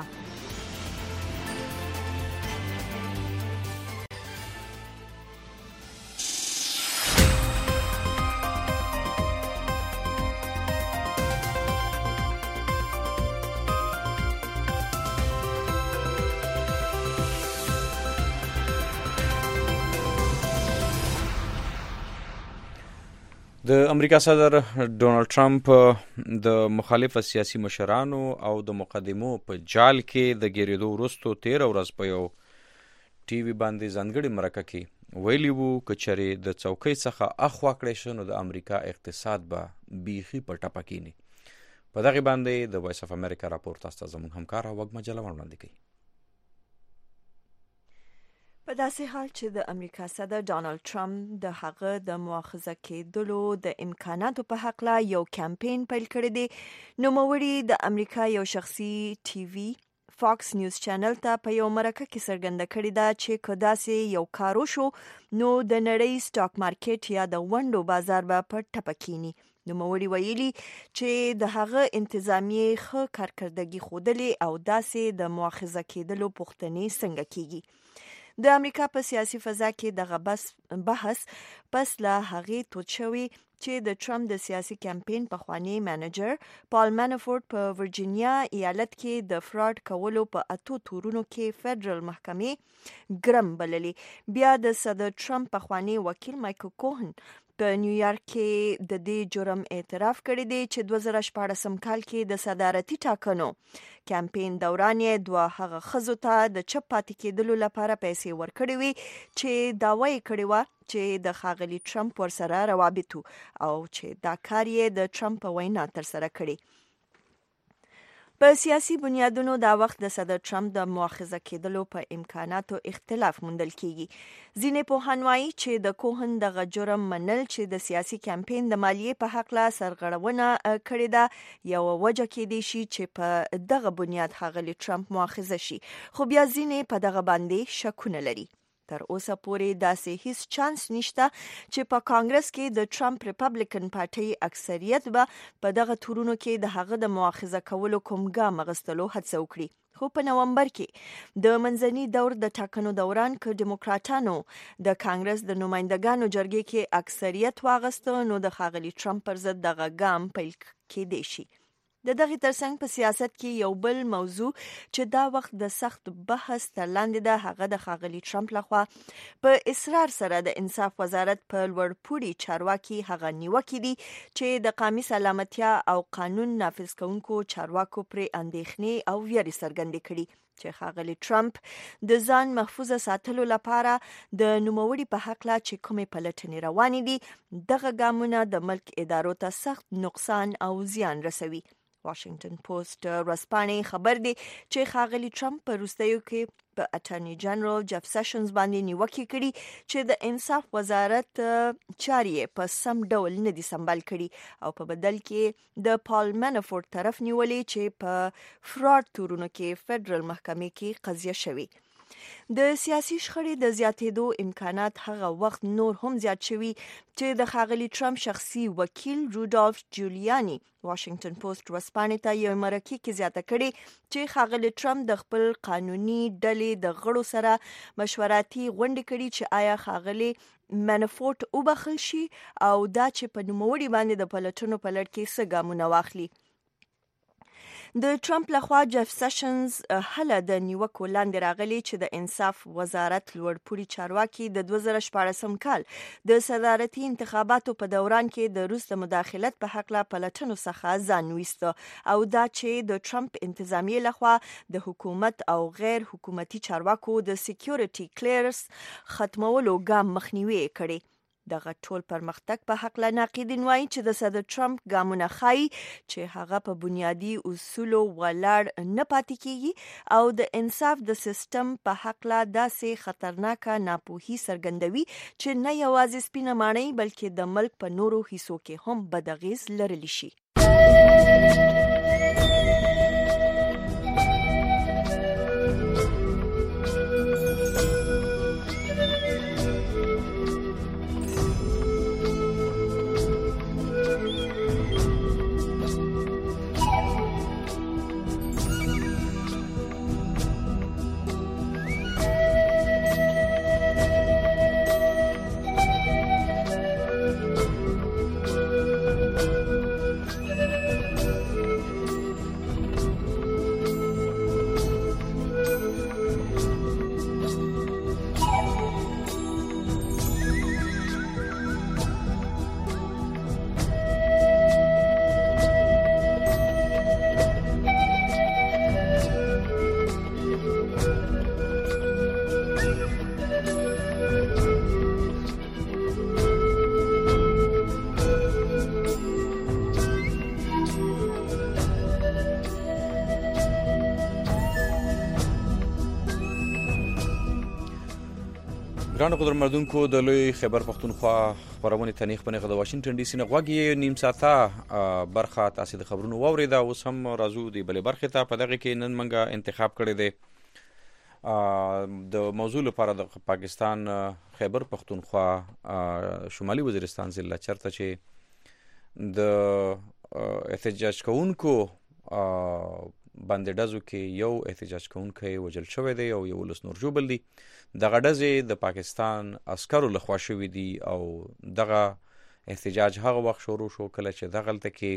Speaker 2: د امریکا صدر ډونالد ټرمپ د مخالف سیاسي مشرانو او د مقدمو په جال کې د ګیرېدو وروسته 13 ورځ په یو ټي وي باندې ځانګړي مرکه کې ویلی وو کچره د چوکۍ څخه اخوا کړی شو نو د امریکا اقتصاد به بیخي په ټپه کینی. په دغه باندې د وایس اف امریکا راپور تاسو ته زموږ همکار وګ مجله وړاندې کوي.
Speaker 9: په داسې حال چې د امریکا صدر ډانلډ ټرمپ د هغه د مؤاخذه کېدلو د امکاناتو په حق لا یو کمپاین پیل کړی دی، نوموړي د امریکا یو شخصي ټي وي فاکس نیوز چینل ته په یو مرکه کې څرګنده کړې ده چې که داسې یو کار وشو نو د نړۍ سټاک مارکیټ یا د ونډو بازار به په ټپه کینی. نوموړي ویلي چې د هغه انتظامیې ښه کارکردګي ښودلې او داسې د مؤاخذه کېدلو پوښتنې څنګه کیږي. د امریکا په سیاسي فضا کې دغه بحث پس له هغې تود شوی چې د ټرمپ د سیاسي کمپاین پخوانی منیجر پال مانافورت په ورجینیا ایالت کې د فراډ کولو په 8 تورونو کې فدرال محکمې ګرم بللې. بیا د صدر ټرمپ پخوانی وکیل مایکل کوهن په نیویارک کې د دې جرم اعتراف کړی دی چې 2014 کال کې د صدارتي ټاکنو کمپاین دوران یې دوه هغه ښځو ته د چپ پاتې کېدلو لپاره پیسې ورکړې وي چې دعوه یې کړې وه چې د ښاغلي ټرمپ ورسره روابط او چې دا کار یې د ټرمپ په وینا ترسره کړی. په سیاسي بنیادونو دا وخت د صدر ټرمپ د مؤاخذه کېدلو په امکاناتو اختلاف موندل کیږي. ځینې پوهان وایي چې د کوهن دغه جرم منل چې د سیاسي کمپاین د مالیې په حق لا سرغړونه کړې ده یو وجه کېدی شي چې په دغه بنیاد ښاغلي ټرمپ مؤاخذه شي، خو بیا ځینې په دغه باندې شکونه لري. تر اوسه پورې داسې هیڅ چانس نشته چې په کانګرس کې د ټرمپ ریپبلیکن پارټي اکثریت به په دغه تورونو کې د هغه د مؤاخذه کولو کوم ګام اخیستلو هڅه وکړي. خو په نومبر کې د منځني دور د ټاکنو دوران که دیموکراتانو د کانګرس د نمائندګانو جرګې کې اکثریت واغسته نو د ښاغلي ټرمپ پر ضد دغه ګام پیل کېدی شي. د دغه ترڅنګ په سیاست کې یو بل موضوع چې دا وخت د سخت بحث تر لاندې ده هغه د ښاغلي ټرمپ لخوا په اصرار سره د انصاف وزارت په لوړپوړي چارواکي هغه نیوکې دي چې د قومي سلامتیا او قانون نافذ کوونکو چارواکو پرې اندېښنې او ویرې څرګندې کړي چې ښاغلي ټرمپ د ځان محفوظ ساتلو لپاره د نوموړي په حق لا چې کومې پلټنې روانې دي دغه ګامونه د ملک ادارو ته سخت نقصان او زیان رسوي. واشنگټن پوسټ ورځپاڼې خبر دی چې ښاغلي ټرمپ په وروستیو کې په اټارنی جنرال جف سیشنز باندې نیوکې کړي چې د انصاف وزارت چارې په سم ډول نه دي سمبال کړي او په بدل کې د پال مانافورت طرف نیولې چې په فراډ تورونو کې فدرال محکمې کې قضیه شوی. د سیاسي شخړې د زیاتېدو امکانات هغه وخت نور هم زیات شوي چې د ښاغلي ټرمپ شخصي وکیل روډالف جولیاني واشنگټن پوسټ ورځپاڼې ته یو مرکه کې زیاته کړې چې ښاغلي ټرمپ د خپل قانوني ډلې د غړو سره مشوراتي غونډې کړي چې آیا ښاغلي مانافورت وبخښل شي او دا چې په نوموړي باندې د پلټنو په لړ کې څه ګامونه واخلي. د ټرمپ لخوا جف سیشنز هله د نیوکو لاندې راغلی چې د انصاف وزارت لوړپوړي چارواکي د 2014 کال د صدارتي انتخاباتو په دوران کې د روس د مداخلت په حق لا پلټنو څخه ځان ویسته او دا چې د ټرمپ انتظامیې لخوا د حکومت او غیر حکومتي چارواکو د سکیورټي کلیرنس ختمولو ګام مخنیوي کړي. دغه ټول پرمختګ په حق لا ناقدین وایي چې د صدر ټرمپ ګامونه ښایي چې هغه په بنیادی اصولو ولاړ نه پاتې کیږي او د انصاف د سیستم په حق لا داسې خطرناکه ناپوهي څرګندوي چې نه یوازې سپینه ماڼۍ بلکې د ملک په نورو حصو کې هم بد اغیز لرلی شي.
Speaker 2: ګرانو قدرمنونکو د لوی خیبر پښتونخوا خبرونه تنیخ پنه د واشنگټن ډي سي نه غوږی نیم ساعته برخه تاسو د خبرونو واوریدا اوس هم راځو دی بلې برخه ته په دغه کې نن منګه انتخاب کړی دی د موضوع لپاره د پاکستان خیبر پښتونخوا شمالي وزیرستان ضلع چرته چې د احتجاج کوونکو باندې ډزو کې یو احتجاج کوونکی وجل شوی دی او یو لس نور جوبل دی دغه ډزې د پاکستان عسکرو لخوا شوی دی او دغه احتجاج هغه وخت شروع شو کله چې دغلته کې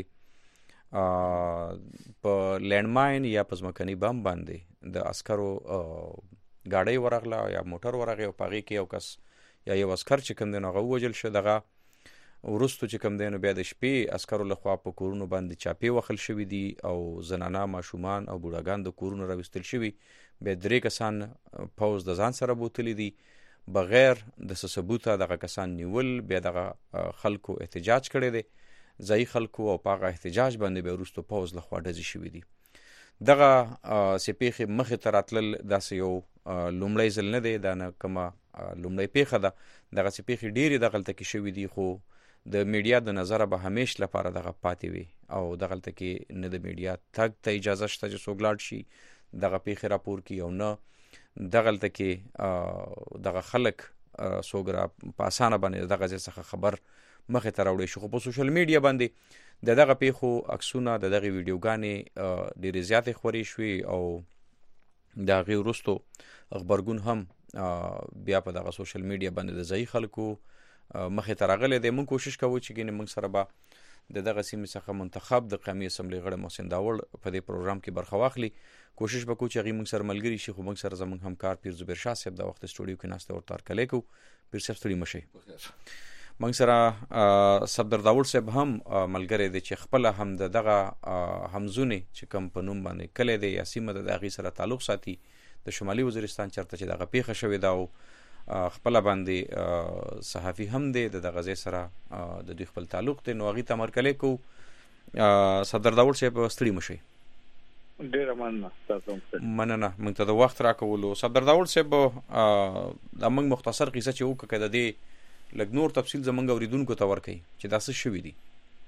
Speaker 2: په لینډ ماین یا پزمکني بم باندې د عسکرو گاډي ورغله یا موټر ورغه او پاغي کې یو کس یا یو عسكر چې کوم دنه غوجل شو دغه ورستو چې کوم دنه بیا د شپې عسکرو لخوا په کورونو باندې چاپی وخل شوی دي او زنانه ماشومان او بوډاګان د کورونو راوستل شوی به درې کسان پوز د ځان سره بوتلی دي بغیر د ثبوت دغه کسان نیول بیا دغه خلکو احتجاج کړي دي ځای خلکو او پاغه احتجاج باندې به ورستو پوز لخوا ډزې شوی دي دغه سپیخ مخه تراتل داسې یو لومړی ځل نه دی دا نه کومه لومړی پیخه ده دغه سپیخ ډیری دغلته کې شوی دي خو د میډیا د نظر به همیش لپاره دغه پاتې وي او دغلته کې نه د میډیا تګ ته اجازه شته چې سوګلاړ شي دغه پیخه راپور کی او نه دغلته کې دغه خلک سوګرا په اسانه باندې دغه څخه خبر مخه ته راوړي شو په سوشل میډیا باندې دغه پیخو عکسونه دغه ویډیوګانې ډېر زیات خوري شوي او دغه ورستو خبرګون هم بیا په دغه سوشل میډیا باندې د ځای خلکو مخه ته راغلي د مون کوشش کوو چې ګینه موږ سره به دغه سیمې څخه منتخب د قومي اسمبلی غړي محسن داوړ په دې پروګرام کې برخه واخلي کوشش وکړو چې موږ سره ملګری شي خو موږ سره زموږ همکار پیر زبیر شاه صاحب د وخت سټوډیو کې ناشته ورتار کړي کو پیر صاحب ستړي مشي موږ سره صدر داوړ صاحب هم ملګری دي چې خپل هم دغه همزونه چې کم په نوم باندې کله دی یا سیمه د دغه سره تعلق ساتي د شمالي وزیرستان چرته چې دغه پیښه شوې دا او خپل باندې صحافي هم دی دغه ځای سره د دوی خپل تعلق دی نو هغه تمر کله کو صدر داوړ صاحب ستړي مشي
Speaker 14: ډیر مننه
Speaker 2: مننه موږ ته د وخت راکولو صدر داوړ صاحب د موږ مختصر قصه چې وکړه د دې لګ نور تفصیل زمونږ اوریدونکو ته ورکړي چې دا څه شوی دي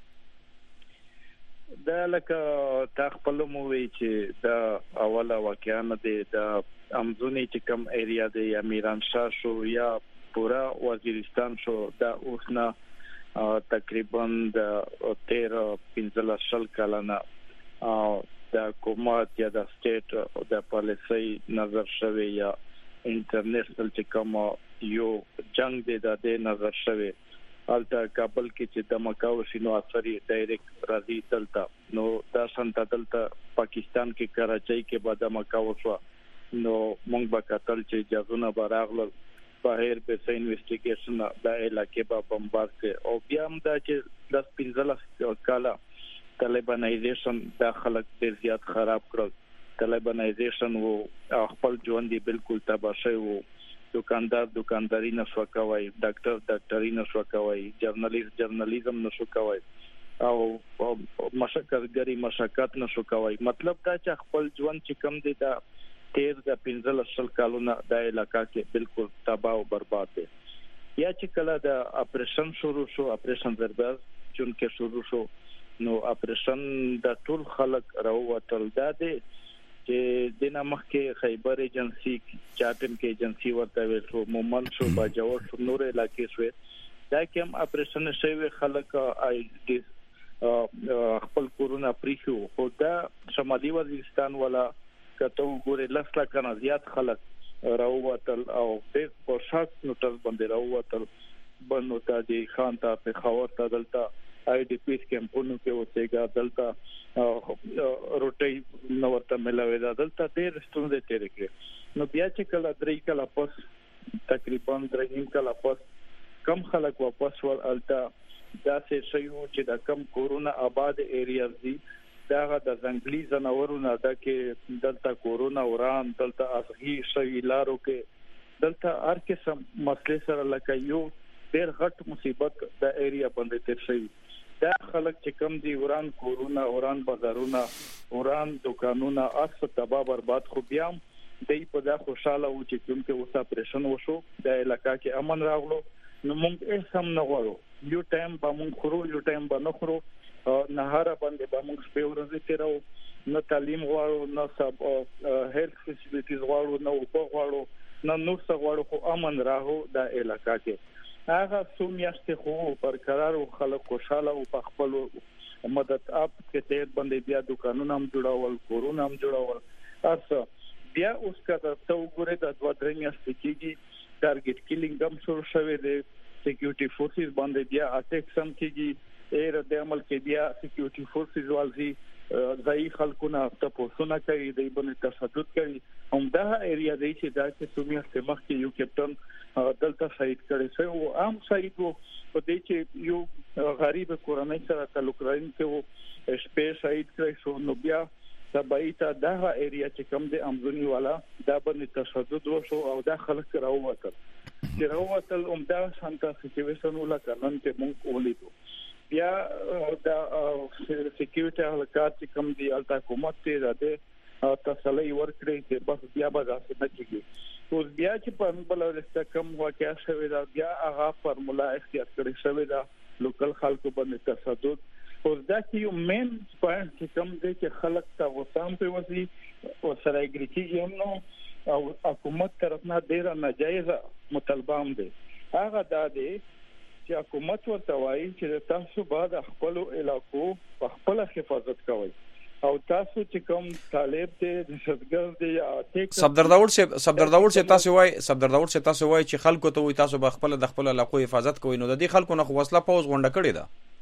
Speaker 14: دا لکه تا خپل مو وی چې دا اوله واقعا نه دی دا امزونی چې کوم ایریا دی یا میران شاه شو یا پورا وزیرستان شو دا اوسنا تقریبا د 13-15 کلونه د حکومت یا د سټیټ او د پالیسي نظر شوی یا انټرنیشنل چې کوم یو جنگ دی د نظر شوی الته کابل کې چې د مکاو شنو اثرې ډایرکټ راځي دلته نو دا څنګه دلته پاکستان کې کراچۍ کې بعد مکاو شو نو مونږ به کتل چې جزونه براغل بهر به سې انویسټیګیشن د علاقې په بمبار کې او بیا هم دا چې 10-15 کاله طالبانایزیشن د خلک ډیر زیات خراب کړل طالبانایزیشن وو خپل ژوند دی بالکل تباہ شوی وو دکانداري نشو کوي ډاکټري نشو کوي جرنالیزم نشو کوي او مشکات نشو کوي مطلب دا چې خپل ژوند چې کم دی دا 13-15 کالونه د علاقې کې بالکل تباہ او برباد دي یا چې کله د اپریشن شروع شو اپریشن درباز چون کې شروع شو نو اپریشن د ټول خلک راووتل دا دي چې د نامخ کې خیبر ایجنسی چاټم کې ایجنسی ورته ویلو مومن شو باجوړ شو نور علاقې شو دا کوم اپریشن شوی خلک خپل کورونا پریخو خو دا شمالي وزیرستان ولا کته وګوره لسلا کنه زیات خلک راووتل او د پوشاک نوټل باندې راووتل بنو ته دي خان ته په خاور ته دلته آی ډی پی کیمپونو کې وڅېګا دلته روټي نو ورته ملاوي دلته ډېر ستونزې تیر کړې نو بیا چې کله درې کله پس تقریبا 3 کله پس کم خلک واپس ور الته دا څه شیو چې د کم کورونا آباد ایریاز دي دا د ځنګلي ځناورونو د کې دلته کورونا وران دلته اصلي شوی لارو کې دلته هر قسم مسلې سره لکه یو ډېر غټ مصیبت د ایریا باندې تیر شوی دا خلک چې کم دي وران کورونا وران بازارونه وران دکانونه اصل تباہ برباد خو بیا دای په دا خوشاله و چې کوم کې اوسه اپریشن وشو د علاقې کې امن راغلو نو موږ هم نه غواړو یو ټایم به موږ خورو یو ټایم به نه خورو نهار باندې به موږ شپې ورځې تیرو نه تعلیم غواړو نه سب هیلث فیسیلیټیز غواړو نه اوبه غواړو نه نور څه غواړو خو امن راغو د علاقې کې هغه څو میاشتې خو برقرار او خلک خوشاله او په خپل مدد اپ کې تیر باندې بیا دکانونه هم جوړول کورونه هم جوړول تاسو بیا اوس کله ته وګورئ د 2-3 میاشتې کېږي ټارګټ کیلینګ هم شروع شوی دی سکیورټي فورسز باندې بیا اټیک هم کېږي ایر د عمل کې بیا سکیورټي فورسز والزي ځای خلکونه تاسو کوي د باندې تشدد کوي همدا ایریا دی چې دا چې سومیاشتې مخکې یو کپټن دلته شهید کړي شو او عام شهید وو په دې چې یو غریب کورنۍ سره تعلق لرونکي وو شپې شهید کړي شو نو بیا سبای ته دا ایریا چې کوم د امزونی والا دا باندې تشدد وشو او دا خلک راووتل همدا شانته سچويشن ولا کنن ته مونږ ولیدو بیا دا سکیورټي حلقات چې کوم دی الټا حکومت ته راځي تسلی ورکړي چې بس بیا به ځاسې نه کیږي اوس بیا چې په بل ورسته کوم واقعیا شوی دا بیا هغه فرمولا اختیار کړی شوی دا لوکل خلکو باندې تشدد اوس دا چې یو مین پوینټ چې کوم دی چې خلک ته وسام په وسی او سره اګریټي هم نو او حکومت طرفنا ډیر ناجایز مطالبه هم دي هغه دا دی چې حکومت ورته وایي چې تاسو باید خپل علاقو په خپل حفاظت کوئ او تاسو چې کوم طالب دې دهشتګرد دی یا ټیک
Speaker 2: صفدر داوود سے تاسو وای چې خلکو ته وای تاسو به خپل د خپل علاقو حفاظت کوئ نو د دې خلکو نه وسله پوز غونډه کړې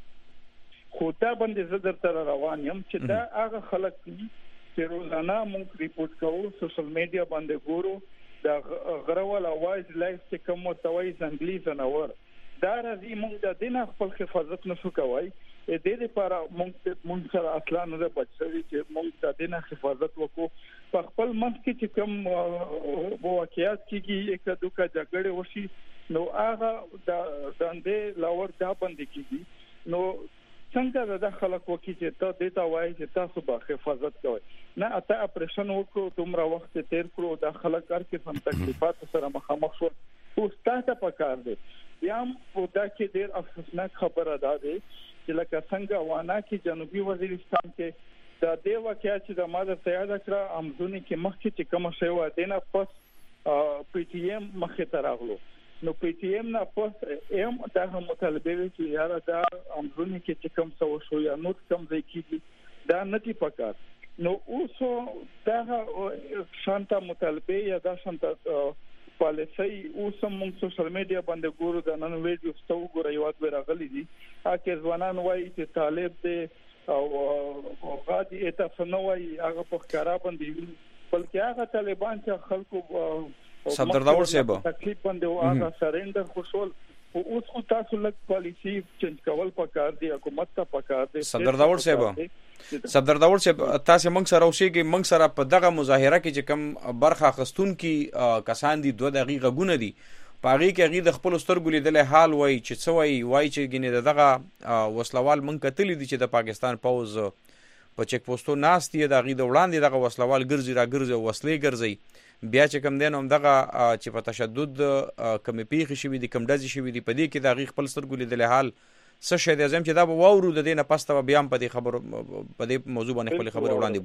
Speaker 2: ده
Speaker 14: خو دا باندې زه درته روان یم چې دا هغه خلک چې روزانه موږ ریپورت کوو سوشل میډیا باندې ګورو دا غرول اواز لایف چې کوم توای ځنګلي زناور دا راځي موږ د دینه خپل حفاظت نشو کوي د دې لپاره موږ سره اصلا نه بچوي چې موږ د دینه حفاظت وکړو په خپل منځ کې چې کوم واقعیت کېږي یک دوکا جګړه وشي نو هغه د اندې لاور دا باندې کېږي نو څنګه د خلک وکي چې ته د تا وایي چې تاسو به حفاظت کوئ نه اته اپریشن وکړو دومره وخت تیر کړو د خلک کار کې سم تکلیفات سره مخامخ شو او ستاسو په کار دی بیا په دا کې ډېر افسوسناک خبره ده چې لکه څنګه وانا کې جنوبي وزیرستان کې د دې واقعیا چې د ماده سیاد کړه امزونی کې مخکې چې کوم شی و دینه پس پی ټی ایم مخې ته راغلو نو پی ټی ایم نه پس ایم دا مطالبه چې یاره دا امزونی کې چې کوم څه شو یا نو کوم ځای کې دا نتی پکار نو اوسو دا شانته مطالبه یا دا شانته پالیسي اوسم موږ سوشل میډیا باندې ګورو دا نن ویډیو ستو ګورو یو وخت راغلي دي هغه ځوانان وایي چې طالب دې او غادي اته نوای هغه په ښکارا باندې بلکې هغه طالبان چې خلکو
Speaker 2: صدر داوود صاحب
Speaker 14: تکلیف باندې هغه سرندر خوشول او اوس خو تاسو لک پالیسی چینج کول پکار دی حکومت ته پکار دی
Speaker 2: صدر داوود صاحب تاسو موږ سره اوسېږي موږ سره په دغه مظاهره کې چې کوم برخه خستون کې کسان دي 2 دقیقې غونه دي پاغي کې غي د خپل سترګو لیدل حال وای چې څوي وای چې ګینه دغه وسلوال من کتلی دي چې د پاکستان پوز په چک پوسټو ناس دي د غي د وړاندې دغه وسلوال ګرځي را ګرځي وسلې ګرځي بیا چې کوم دین هم دغه چې په تشدد کمی پیښ شي دي کم دزي شي دي په دې کې د غي خپل سترګو لیدل حال څه شي د زم چې دا وورو د دینه پسته بیا په دې خبر په دې موضوع باندې خپل خبر وړاندې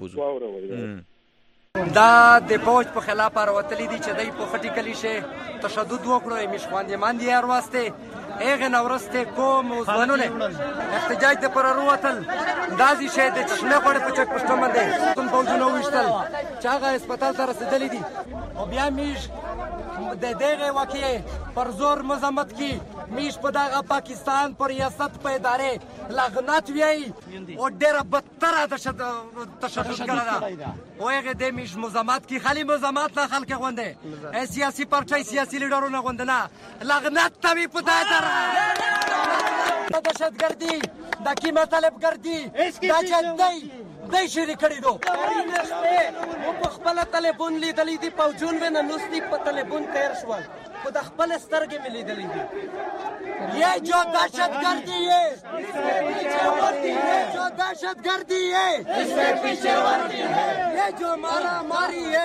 Speaker 2: بوزو
Speaker 6: دا د فوج په خلاف راوتلي دي چې دای په خټي کلی شه تشدد وکړو مشخواندې مان دي هر واسطه هغه نورسته کوم وزنونه احتجاج د پر وروتل دازي شه د چشمه په چک پښتو باندې کوم فوجونه وشتل چې هغه هسپتال ته رسیدلي دي او بیا میش د دغه واقعي پر زور مزمت کی میش په دغه پاکستان پر ریاست په ادارې لعنت وی او ډېر بدتر تشدد کړه او هغه د میش مزمت کی خالي مزمت نه خلک غونډه سیاسي پارټي سیاسي لیډرونه غونډه نه لعنت ته په دایره دهشتگردی دا کی مطالب گردی دا چندی دی شری کړی دو نشته مو په خپل ټلیفون لیدلې دي پوجون و نه نوستي په ټلیفون تیر شول خو د خپل سترګې مې لیدلې دي ये जो दहशतगर्दी है इससे पीछे वर्दी है जो दहशतगर्दी है इससे पीछे वर्दी है ये जो मारा मारी है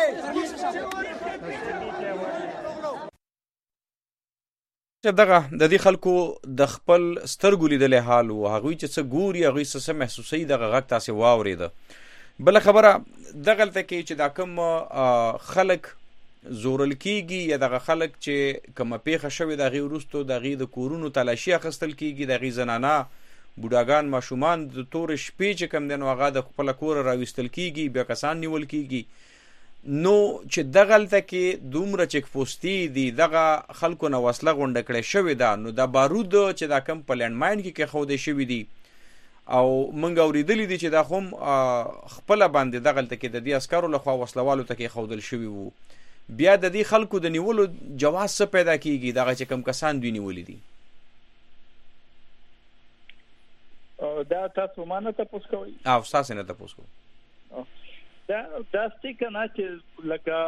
Speaker 2: دغه د دې خلکو د خپل سترګو لیدلې حال او هغه چې څه ګوري هغه څه محسوسي دغه غږ تاسو واورید بل خبره دغه ته کې چې دا کوم خلک زورل کیږي یا دغه خلک چې کوم پیښه شوې د غي ورستو د غي د کورونو تلاشي اخستل کیږي د غي زنانه بوډاګان ماشومان د تور شپې چې کم دنو هغه د خپل کور راوستل کیږي بیا کسان نیول کیږي نو چې دغلته کې دومره چک پوسټي دي دغه خلکو نو وسله غونډه کړې شوې ده نو د بارود چې دا کم پلان ماین کې خوده شوې دي او منګ اوریدلې دي چې دا هم خپل باندې دغلته کې د دې عسکرو لخوا وسلوالو ته کې خودل شوې وو بیا د دې خلکو د نیولو جواز څه پیدا کیږي دغه چې کم کسان دوی نیولې دي
Speaker 14: دا تاسو مانه تاسو کوي
Speaker 2: او تاسو نه تاسو
Speaker 14: دا څنګه نه چې لکه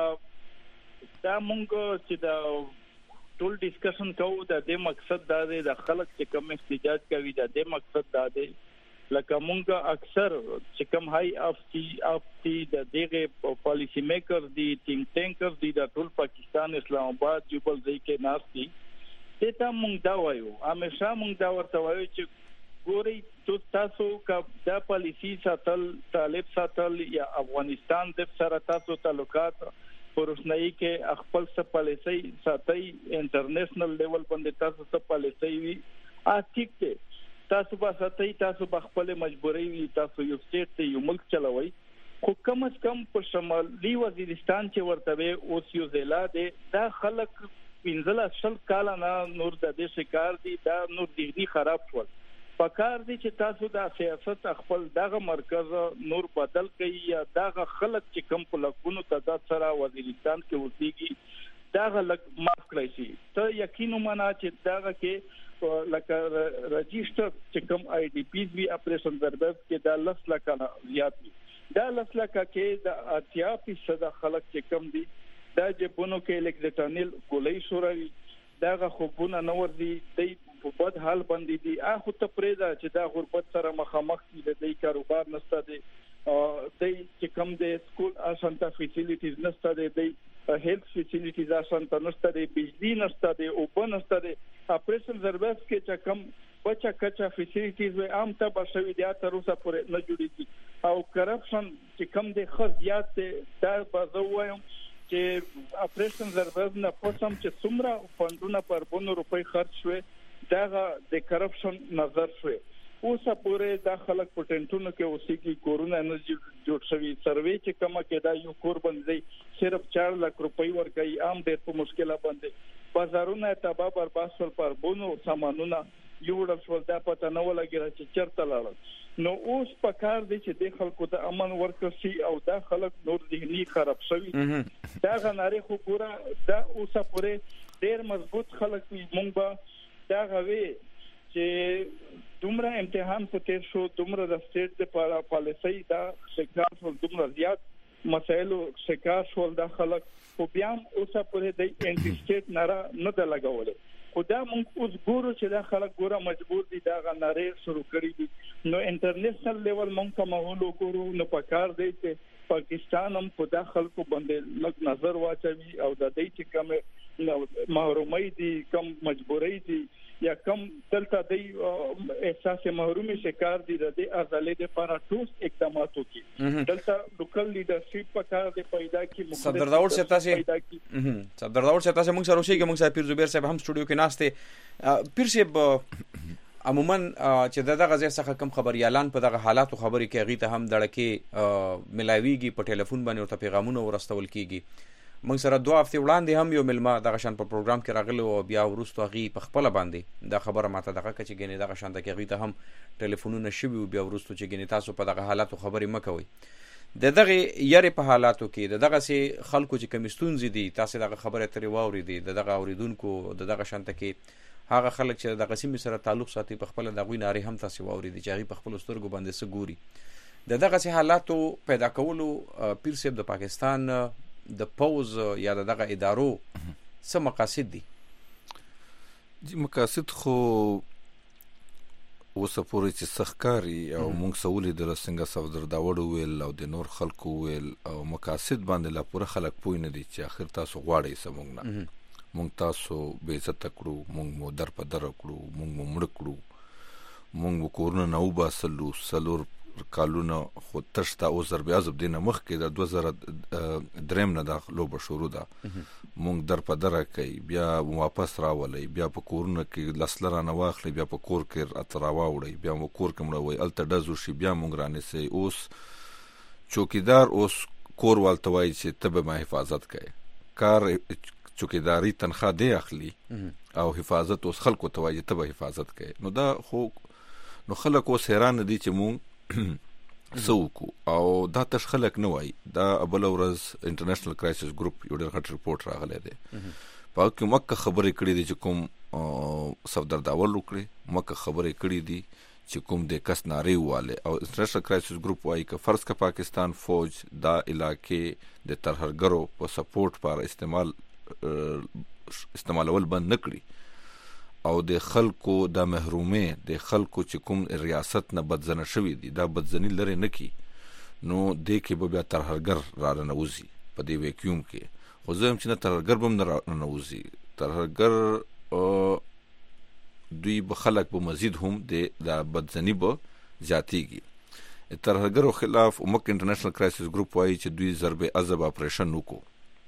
Speaker 14: دا مونږ چې دا ټول ډیسکشن کوو دا د مقصد دا دی د خلک چې کوم احتجاج کوي دا د مقصد دا دی لکه مونږ اکثر چې کوم هاي اف تی د دغه پالیسی میکر دي ټینک ټینکر دي د ټول پاکستان اسلام آباد جوبل ځای کې ناس دي ته مونږ دا وایو همیشه مونږ دا ورته وایو چې ګوري تاسو کا دا پالیسی ساتل طالب ساتل یا افغانستان د سره تاسو تعلقات پروسنۍ کې خپل څه پالیسی ساتي انټرنیشنل لیول باندې تاسو څه پالیسی وي ټیک دی تاسو به ساتي تاسو به خپل مجبوري وي تاسو یو سټیټ ته یو ملک چلوي خو کم از کم په شمالي وزیرستان چې ورته اوس یو ضلع دی دا خلک 15 کال نه نور د دې شکار دي دا نور دغني خراب شول پکار دي چې تاسو د سیاست خپل دغه مرکز نور بدل کړئ یا دغه خلک چې کم په لګونو تعداد سره وزیرستان کې وځيږي دغه لګ معاف کړئ شي ته یقین ومنه چې دغه کې لکه رجسٹر چې کم آی ډی پیز وی اپریشن دربس کې د 10 لک نه زیات دي د 10 لک کې د 80% خلک چې کم دي دا جبونو کې الکترونیل ګولۍ شوروي دغه خوبونه نور دي د په بد حال باندې دي اخو ته پرېدا چې دا غربت سره مخامخ دي د کاروبار نشته دي د چې کم د سکول اسانتا فیسیلیټیز نشته دي د هیلث فیسیلیټیز اسانتا نشته دي بجلی نشته دي او په نشته دي اپریشن زربس کې چې کم بچا کچا فیسیلیټیز و عام ته بشوي دي تر اوسه پورې نه جوړیږي او کرپشن چې کم د خزيات دا بزوایم چې اپریشن زربس نه پوسم چې څومره فندونه پر 200 روپۍ خرج شوه داغه د کرپشن نظر شوه اوسه پورې د خلک پټنټونو کې اوسې کې کورونا انرژي جوړ شوی سروې چې کما کې دا یو کور باندې صرف 4 لک روپۍ ورکړي عام ډېر په مشکله باندې بازارونه تباہ برباد شول پر بونو سامانونه یو ډول دا پته نه ولګي چې چرته لاړل نو اوس پکار دي چې د خلکو د امن ورکړي او دا خلک نور ذهني خراب شوی دا غناري خو ګوره دا اوسه پورې ډېر مضبوط خلک مونږ به دا غوي چې دومره امتحان پته شو دومره د سټیټ د پالیسي دا شکار شو دومره زیات مسایلو شکار شو د خلک خو بیا اوسه پورې د انټي سټیټ ناره نه د لګولې خدا مونږ اوس ګورو چې دا خلک ګوره مجبور دي دا غناره شروع کړی دي نو انټرنیشنل لیول مونږ کومه وګورو نو پکار دی چې پاکستان هم په داخل کو باندې لږ نظر واچوي او د دې چې کوم محرومي دي کم مجبوري دي یا کم دلته د احساس محرومي شکار دي د ازالې د لپاره ټوس اقدامات وکړي دلته لوکل لیډرشپ پکار دی پیدا کی
Speaker 2: صدر داور سے تاسو موږ سره اوسېږي موږ سره پیر زبیر صاحب هم سټوډیو کې ناشته پیر صاحب عموما چې دغه ځای څخه کم خبريالان په دغه حالاتو خبري کوي غي ته هم دړکه ملاويږي په ټلیفون باندې ورته پیغامونه ورستول کیږي موږ سره 2 هفته وړاندې هم یو ملما دغه شان په پروګرام کې راغلی او بیا ورستو غي په خپل باندې دا خبره ماته دغه چې ګنې دغه شان د غي ته هم ټلیفونونه شوي بیا ورستو چې ګنې تاسو په دغه حالاتو خبري مکوي دغه یاري په حالاتو کې دغه سي خلکو چې کمستون زیدي تاسو دغه خبره ترې واوري دي دغه اوریدونکو دغه شانته کې هغه خلک چې د قسم سره تعلق ساتي په خپل دغوی ناری هم تاسو واوري دي چې هغه په خپل سترګو باندې سګوري د دغه حالاتو پیدا کولو پیر صاحب د پاکستان د پوز یا دغه ادارو څه مقاصد دي؟
Speaker 15: مقاصد خو اوسه پورې چې سخکاری او مونږ سولې د څنګه صفدر داوړ ویل او د نور خلکو ویل او مقاصد باندې لا پوره خلک پوی نه دي چې اخر تاسو غواړئ سمونږ نه مونږ تاسو بے عزت کړو مونږ مو در په در کړو مونږ مو مړ کړو مونږ کورونه نو باسلو سلور کالونه خو تشتا او ضرب عزب دینه مخ کې د 2003 نه د لوبه شروع ده مونږ در په در کوي بیا واپس راولي بیا په کورونه کې لسلره نه واخلي بیا په کور کې اتراوا وړي بیا مو کور کې مړوي الته دزو شي بیا مونږ رانه سي اوس چوکیدار اوس کور والتوي چې تبه ما حفاظت کوي کار چوکیداری تنخواه دی اخلي او حفاظت اوس خلکو توای تبه حفاظت کوي نو دا خو نو خلک اوس حیران دي چې مونږ سوکو او دا تش خلک نه وای دا ابل ورځ انټرنیشنل کرایسس ګروپ یو ډېر غټ ریپورت راغلی دی په کې مکه خبرې کړې دي چې کوم صفدر داول وکړي مکه خبرې کړې دي چې کوم د کس ناری واله او انټرنیشنل کرایسس ګروپ وای ک فرض کا پاکستان فوج دا علاقې د ترهګرو په سپورټ پر استعمالول بند نکړي او د خلکو د محرومه د خلکو چې کوم ریاست نه بدزنه شوی دي دا بدزنی لري نه کی نو د کې به بیا ترهګر را نوځي په دې ویکیوم کې خو زم چې نه ترهګر بم نه نوځي ترهګر دوی به خلک به مزید هم د بدزنی به زیاتیږي ترهګرو خلاف امک انټرنیشنل کرایسس ګروپ وایي چې دوی ضرب عذاب اپریشن وکړو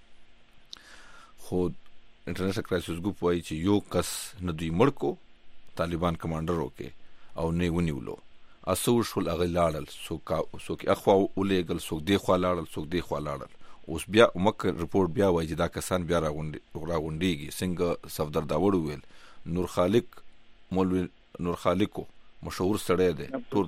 Speaker 15: خو انټرنیشنل کرایسس ګروپ وایي چې یو کس نه دوی مړ کو طالبان کمانډر وکي او نه ونیولو اسو شول اغلاړل سوک اخوا ولېګل سوک دی خوا لاړل اوس بیا مکه ریپورت بیا وایي چې دا کسان بیا راغونډيږي څنګه صفدر داوړ ویل مولوی نور خالقو مشهور سړی دی ټول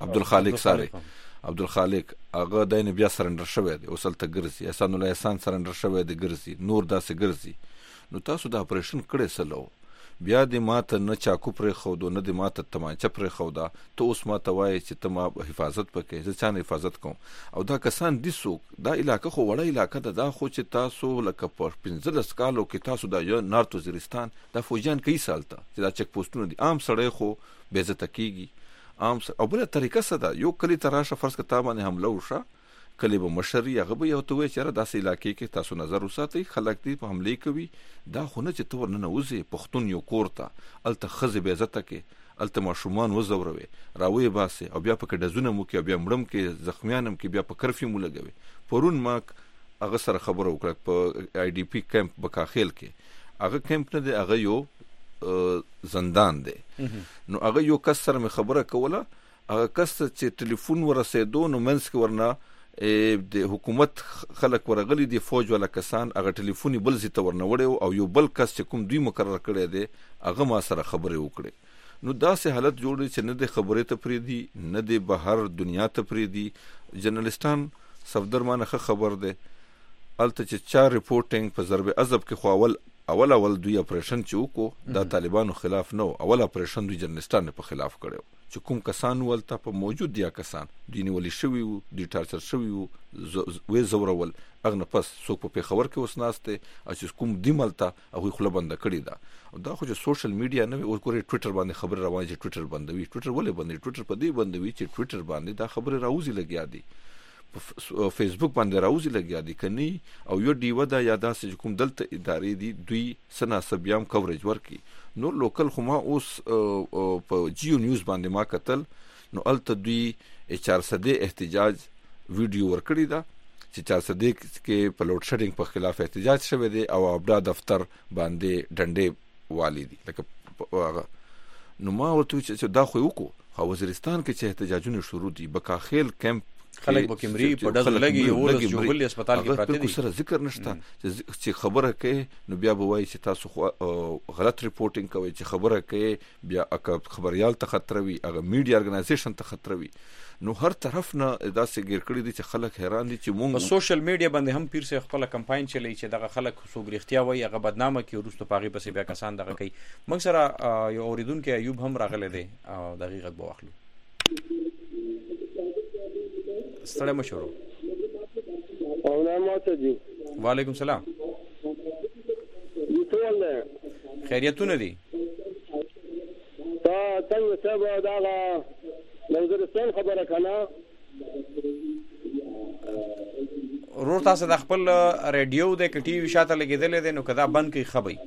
Speaker 15: عبدالخالق هغه داینه بیا سرندر شوی دی اوسل ته ګرځي احسان الله احسان سرندر شوی دی ګرځي نور داسې ګرځي نو تاسو د اپریشن کړې سلو بیا د ماته نه چاکو پرې خو دو نه د ماته تمانچه پرې خو دا ته اوس ماته وایي چې ته ما حفاظت پکې زه چانه حفاظت کوم او دا کسان دي څوک دا علاقه خو وړه علاقه ده دا خو چې تاسو لکه په 15 کالو کې تاسو دا یو نارت وزیرستان دا فوجان کای سالته چې دا چک پوسټونه دي عام سړی خو بے عزت کیږي عام او بل طریقه ساده یو کلی تراشه فرض کته باندې حمله وشا کلی به مشري هغه به یو توې چې را داسې علاقې کې تاسو نظر وساتئ خلک دې په حمله کوي دا خو نه چې تور نه وځي پښتون یو کورته الته خزه به عزت کې الته ماشومان وزوروي راوي باسي او بیا په کې دزونه مو کې بیا مړم کې زخمیانم کې بیا په کرفیو مو لګوي پرون ما هغه سره خبرو وکړه په آی ډی پی کیمپ بکاخیل کې هغه کیمپ نه دی هغه یو زندان دی نو هغه یو کس سره مې خبره کوله هغه کس چې ټلیفون ورسېدو نو منځ کې ورنه د حکومت خلک ورغلي دي فوج ولا کسان هغه ټلیفوني بل زی ته ورنوړو او یو بل کس چې کوم دوی مقرر کړی دی هغه ما سره خبرې وکړي نو داسې حالت جوړي چې نه د خبرې ته پریدي نه د بهر دنیا ته پریدي جرنالستان صفدر مانه خبر ده الته چې 4 ریپورټینګ په ضرب عذاب کې خو اول دوی اپریشن چوکو دا طالبانو خلاف نو اول اپریشن دوی جرنالستان په خلاف کړو چې کوم کسان ولته په موجود دي کسان دوی نیول شوی وو دوی ټارچر شوی وو وې زورول اغه پس څوک په خبر کې وسناسته چې کوم دی ملته او خپل بند کړی دا دا خو چې سوشل میډیا نه او ګوري ټوئیټر باندې خبر روانه چې ټوئیټر بندوي ټوئیټر ولې بندوي ټوئیټر په دې بندوي چې ټوئیټر باندې دا خبره راوځي لګیا دي فیسبوک باندې راوځي لګیا دي کني او یو دیو دا یاده چې کوم دلته ادارې دي دوی سنا سبيام کوریج ورکي نور لوکل خو ما اوس په جیو نیوز باندې ما کتل نو الته دوی 400 احتجاج ویډیو ورکړی دا چې 400 کې په لوډ شیډینګ په خلاف احتجاج شوه دی او ابدا دفتر باندې ډنډې والی دي لکه نو ما ورته چې دا خو وکړو وزیرستان کې چې احتجاجونه شروع دي بکاخیل کیمپ
Speaker 2: خلک بکمری په دغه لګي او له جوګل هسپتال کې پراته دي
Speaker 15: سره ذکر نشته چې خبره کوي نو بیا به وایي چې تاسو غلط ریپورټینګ کوي چې خبره کوي بیا خبريال ته خطر وي هغه میډیا ارګنایزیشن ته خطر وي نو هر طرف نه داسې ګیر کړی دي چې خلک حیران دي چې مونږ
Speaker 2: په سوشل میډیا باندې هم پیر سه خپل کمپاین چلی چې دغه خلک سوګریختیا وایي هغه بدنامه کې ورستو پاغي پسې بیا کسان دغه کوي موږ سره یو اوریدونکو ایوب هم راغله دي او دقیقاً به واخلو ستړی مشورو
Speaker 16: او نه ماته دي.
Speaker 2: وعلیکم السلام.
Speaker 16: ټول ده
Speaker 2: خیریتونه دي.
Speaker 16: تا څنګه سبا دا وزیرستان خبره کنه
Speaker 2: ورور تاسو د خپل ریډیو د ټي وي شاته لګیدلې ده نو کدا بند کی خبري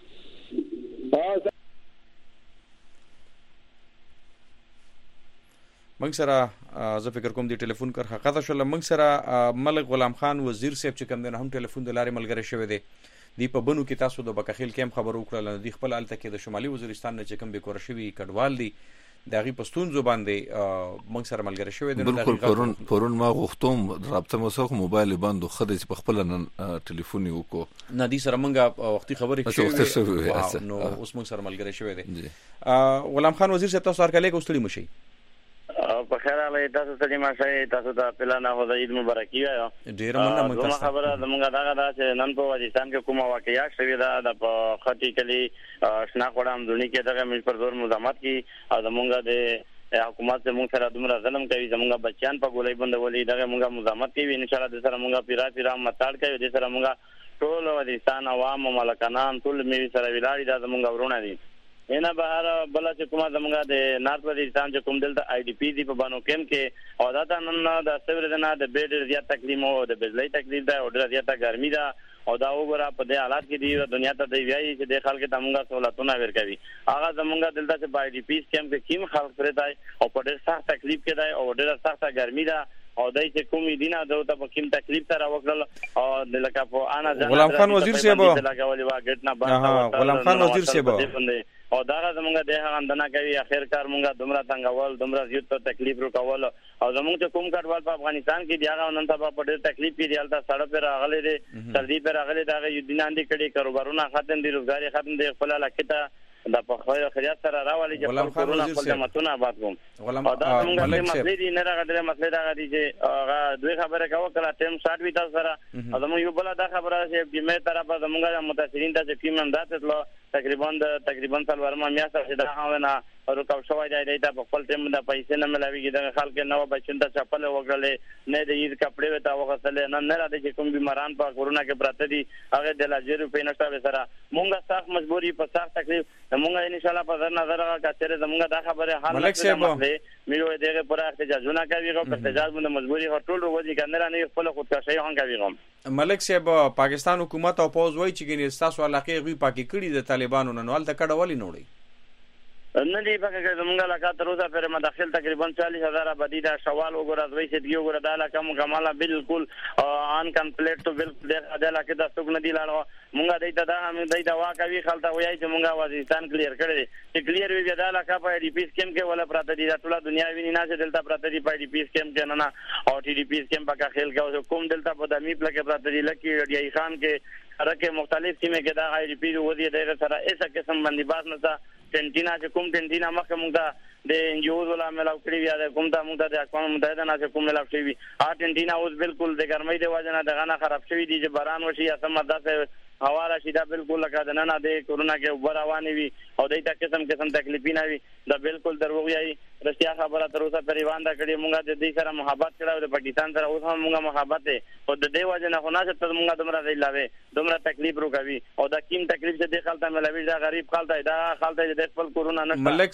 Speaker 2: منګ سره زه فکر کوم دی ټلیفون کر حقیقت شول. منګ سره ملک غلام خان وزیر صاحب چې کوم دنه هم ټلیفون د لارې ملګری شوی دی. دی په بنو کې تاسو د بکخیل کیم خبر وکړل. دی خپل الته کې د شمالي وزیرستان نه چې کوم به کور شوی کډوال دی دغه پښتون زبان دی منګ سره ملګری شوی دی.
Speaker 15: بالکل پرون ما غوښتم رابطه مو سره موبایل باندې خدای چې په خپل ټلیفون وکړو
Speaker 2: نه دی سره منګه وختي خبرې شوی نو اوس منګ سره ملګری شوی دی. غلام خان وزیر صاحب تاسو هرکله کوستړي مشي
Speaker 17: په خیر علي تاسو ته ما شي تاسو ته پلان هو د عید مبارکي وایو.
Speaker 2: ډیر مننه مونږ
Speaker 17: تاسو خبره زمونږ دا چې نن په وزیرستان کې کومه واقعیا شوې ده د خطي کلی شنا خورم دونی کې دغه مش پر زور مزاحمت کی او زمونږ د حکومت سے مونږ سره دومره ظلم کوي زمونږ بچیان په ګولۍ بندولې دغه مونږ مزاحمت کوي. ان شاء الله د سره مونږ پیرا متاړ کوي د سره مونږ ټول وزیرستان عوام ملکانان ټول میوي سره ویلاړي دا زمونږ ورونه دي. اینا بهر بل چې کومه زمونږ د نارت وزیرستان چې کوم دلته آی ډی پی دی په بانو کیم کې او دا نن د سویر نه د بیډ زیات تکلیف او د بجلی تکلیف ده او ډېر زیات ګرمي ده او دا وګوره په دې حالات کې دی دنیا ته دی ویایي چې د خلک ته موږ سہولتونه ورکوي. هغه زمونږ دلته چې آی ډی پی کیم کې کیم خلک پرې دی او په ډېر سخت تکلیف کې دی او ډېر سخت ګرمي ده او دای چې کومې دینه دته په کوم تکلیف سره وکړل او لکه په انا
Speaker 2: غلام خان وزیر صاحب غلام خان وزیر صاحب
Speaker 17: او دا زمونږ د هغه اندنه کوي اخر کار مونږه دومره څنګهول دومره زیات تکلیف وکول او زمونږ چې کوم کډوال په افغانستان کې دی هغه نن سبا په ډېر تکلیف کې دی البته سړک پر راغلي دي سردي پر راغلي دا یو دیناندې کړي کاروبارونه ختم دي روزګاری ختم دي خپل علاقه ته دا په خیریت سره راولي چې کرونا خپل جماعتونه آباد کوم او دا موږ د مسلې دي نه راغلي مسلې دا غدي چې هغه دوی خبره کوي کله ټیم 60 وی تاسو سره زموږ یو بل دا خبره چې د مې طرفه زموږ متاثرین ته چې کیم اندازه تل تقریبا سلورما میاشت چې دا هاونه او کو شوای دی دا په خپل ټیم د پیسې نه ملاويږي د خلک نو بچنده چپل وګړلې نه د عید کپڑے وتا وغسل نه نه را دي چې کوم بیماران په کورونا کې پراته دي هغه د لاجر په نشته سره مونږه سخت مجبوری په سخت تکلیف مونږه ان شاء الله په نظر راکړه مونږه دا خبره حل میو دغه پر احتجاجونه کوي او په احتجاج باندې مجبوری ټول ورځي کنه نه خپل خودکشي هم کوي.
Speaker 2: ملک صاحب پاکستان حکومت او پوز وای چې ګنې تاسو علاقه غوي پاکي کړي د طالبانو نه نوال ته کډه ولې نوړي
Speaker 17: نه دی پکې زمونږ علاقه تر اوسه پر مداخل تقریبا 40000 آبادی دا شوال وګوره دوی چې دی وګوره دا علاقه مکمله بالکل ان کمپلیټ تو بالکل د علاقه د څوک نه دی لاړو مونږه دایته دا هم دایته واکوي خلک وایي چې مونږه وزیرستان کلیر کړی چې کلیر وی دا علاقه په ډی پی سکیم کې ولا پراته دي ټول دنیا ویني نه چې دلته پراته دي په ډی پی سکیم کې نه او ټی ډی پی سکیم په خیل کې کوم دلته په دمی پلکه پراته دي لکه ډی خان کې هرکه مختلف سیمه کې دا آی ډی پی وځي دغه سره ایسه قسم باندې باز نه تا ټینټینا چې کوم ټینټینا مخه موږ د انجوز ولا ملاو کړی یا کوم ته موږ د اقوام متحده نه کوم ملاو شوی ارجنټینا اوس بالکل د ګرمۍ د وجه نه دغه نه خراب شوی دي چې باران وشي یا سم ماده هوا راشي دا بالکل لکه د نه د کورونا کې وبروانې وي او دایته قسم تکلیفین وي دا بالکل دروغ یي رښتیا خبره تر اوسه پریوان دا کړی موږ د دې سره محبت کړو د پاکستان سره اوس هم موږ محبت او د دې وجه نه خو نه چې موږ دومره دی لاوي دومره تکلیف وروګوي او دا کیم تکلیف چې د خلک ملوي دا غریب خلک دا خلک د خپل کورونا نه
Speaker 2: ملک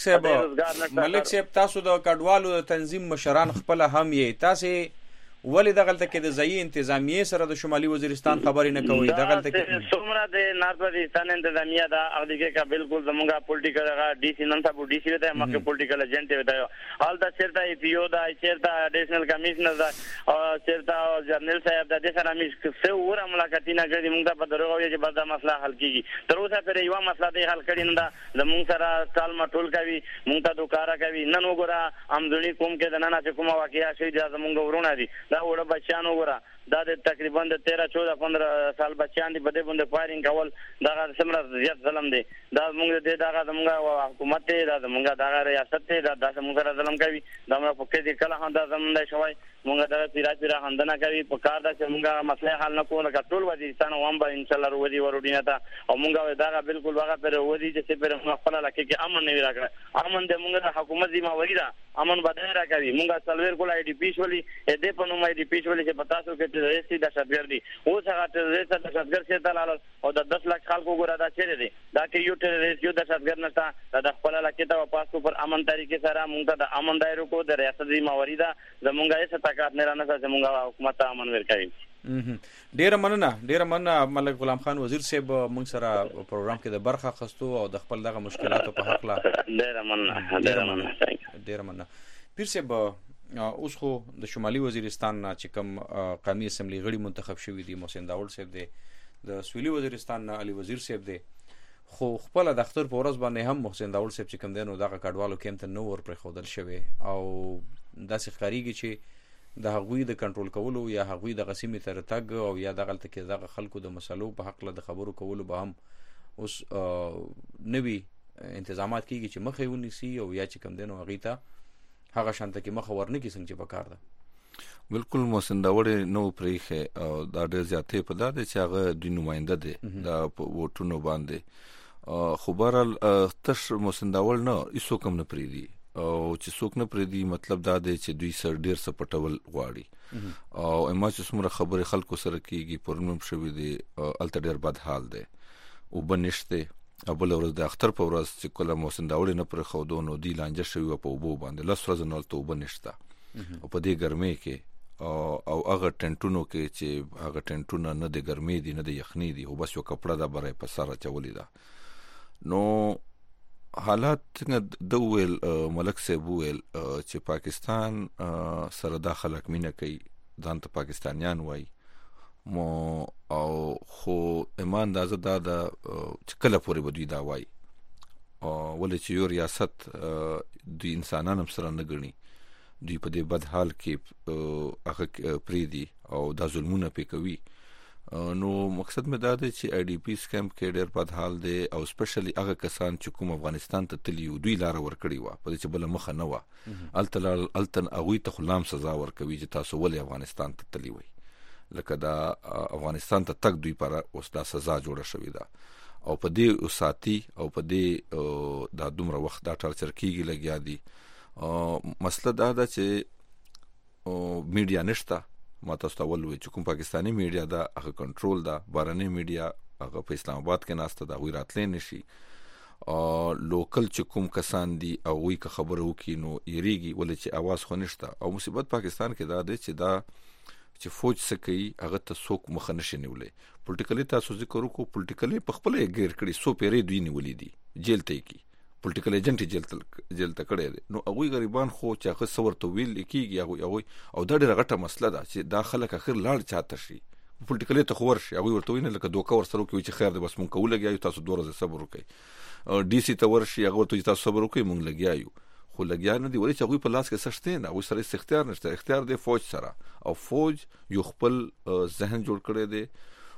Speaker 2: صاحب تاسو د کډوالو تنظیم مشران خپل هم یې تاسو ولی دغلته کې د ځای انتظامیه سره د شمالي وزیرستان خبرې نه کوي دغلته کې
Speaker 17: څومره د نارت وزیرستان انتظامیه دا هغه کې بالکل زموږه پولیټیکل هغه ډي سی نن تاسو ډي سی وته مکه پولیټیکل ایجنټ وته حال دا چیرته ای پی او دا چیرته اډیشنل کمشنر دا چیرته جنرال صاحب د دې سره مې څه ور ملاقاتینه کړې موږ په دروغ وایي چې بعد مسله حل کیږي تر اوسه پر یو مسله دی حل کړي نه دا زموږ سره ټال مټول کوي موږ ته دوکاره کوي نن وګوره امځړي کوم کې د نن چې کومه واقعیا شي دا زموږ ورونه دي دا وړه بچیان وګوره دا د تقریبا د 13 14 15 سال بچیان دی بده باندې فایرینګ کول دا سمره زیات ظلم دی دا موږ دې دا زموږ حکومت دی دا موږ دا ریاست دی دا موږ سره ظلم کوي دا موږ په کې دې کله هم دا زموږ شوی موږ دا پیرا هندنه کوي په کار دا چې موږ مسله حل نه کوو لکه ټول وزیرستان هم به ان شاء الله ورودي ورودینه تا او موږ دا بالکل واغه پر ودی چې پر خپل لکه کې امن نه راکړه امن دې موږ د حکومت ذمہ وری دا امن بدای را کوي مونږه سلویر کول آی ډی پی شولي دې په نوم آی ډی پی شولي چې پتا سو کې ټیرریسټي دهشتګرد دي اوس هغه ټیرریسټ دهشتګرد څه تلل او د 10 لک خلکو ګره دا چیرې دي دا کې یو ټیرریسټ یو دهشتګرد نشته د خپل علاقې ته واپس پر امن طریقې سره مونږ د امن دایرو کو د ریاست ذمہواری ده زمونږه یې ستاکات نه رانه زمونږه حکومت امن ورکوي
Speaker 2: ډیر مننه ملک غلام خان وزیر صاحب مونږ سره پروګرام کې د برخه خستو او د خپل دغه مشکلاتو په حق لا ډیر مننه پیر صاحب اوس خو د شمالي وزیرستان چې کوم قومي اسمبلی غړي منتخب شوی دی محسن داوود صاحب دی د سویلي وزیرستان علي وزیر صاحب دی خو خپل د اختر په ورځ باندې هم محسن داوود صاحب چې کوم دی نو دغه کډوالو کېم ته نو ور پر خودل شوی او داسې ښکاریږي چې د هغوی د کنټرول کولو یا هغوی د غسیمې تر تګ او یا دغه تل کې دغه خلکو د مسلو په حق له د خبرو کولو به هم اوس نوي انتظامات کیږي چې مخه ونیسي او یا چې کم دینو هغه ته هغه شانته کې مخه ورنه کې څنګه چې پکار ده
Speaker 15: بالکل محسن داوود نو پریخه او دا ډېر زیاتې په داده چې هغه د نماینده دي د ووټونو باندې خو بهرحال تش محسن داوود نه هیڅ کوم نه پریدي او چې څوک نه پریدي مطلب دا دی چې دوی سر ډیر څه پټول غواړي او اما چې څومره خبرې خلکو سره کیږي پرونم شوی دی الته ډیر بد حال دی او بنشته او بل ورځ د اختر په ورځ چې کله محسن داوود نه پر خودو نو دی لانجه شوی په وبو باندې لس ورځې نو ته وبنشته او په دې ګرمۍ کې او هغه ټنټونو کې چې هغه ټنټونه نه د ګرمۍ دي نه د یخنۍ دي او بس یو کپړه دا برای په سره چولې ده نو حالات څنګه د ویل ملک صاحب ویل چې پاکستان سره د خلک مینه کوي ځان ته پاکستانیان وای مو او خو ایمان دا زده د کله پورې بدوی دا وای او ولې چې یو ریاست د انسانانو سره نه غني دوی په دې بد حال کې هغه پریدي او دا ظلمونه پې کوي نو مقصد مې دا دی چې آی ډی پی سکیم کې ډېر بد حال دی او سپیشلی هغه کسان چې کوم افغانستان ته تللی دوی لار ورکړي و په دې چې بل مخه نه و التن هغوی ته خلام سزا ورکوي چې تاسو ولې افغانستان ته تللی وي لکه دا افغانستان ته تک دوی پر اوس دا سزا جوړه شوې ده او په دې ساتي او په دې دا دومره وخت دا ټارچر کیږي لګیا دي مسله دا ده چې میډیا نشته ما تاسو ته ولوي چې کوم پاکستانی میډیا دا هغه کنټرول دا بارني میډیا هغه په اسلام آباد کې ناسته دا وی راتلې نشي او لوکل چې کوم کسان دي او وی که خبرو کې نو یریږي ولې چې आवाज خو نشته او مصیبت پاکستان کې دا دی چې دا چې فوج سکی هغه ته څوک مخ نشي نیولې پولیټیکلی تاسو ذکر وکړو پولیټیکلی په خپل غیر کړي سو پیری دوی نیولې دي جیل ته کی پولیټیکل ایجنټ جیل ته کړی دی نو هغوی غریبان خو چې هغه څه ورته ویل کېږي هغوی او دا ډېره غټه مسله ده چې دا خلک اخر لاړ چاته شي پولیټیکلی ته خو ورشي هغوی ورته ویني لکه دوکه ورسره وکړي چې خیر دی بس مونږ کوو لګیا یو تاسو 2 ورځې صبر وکړئ ډي سي ته ورشي هغه ورته چې تاسو صبر وکړئ مونږ لګیا یو خو لګیا نه دي ولې چې هغوی په لاس کې څه شته نه هغوی سره هېڅ اختیار نشته اختیار دی فوج سره او فوج یو خپل ذهن جوړ کړی دی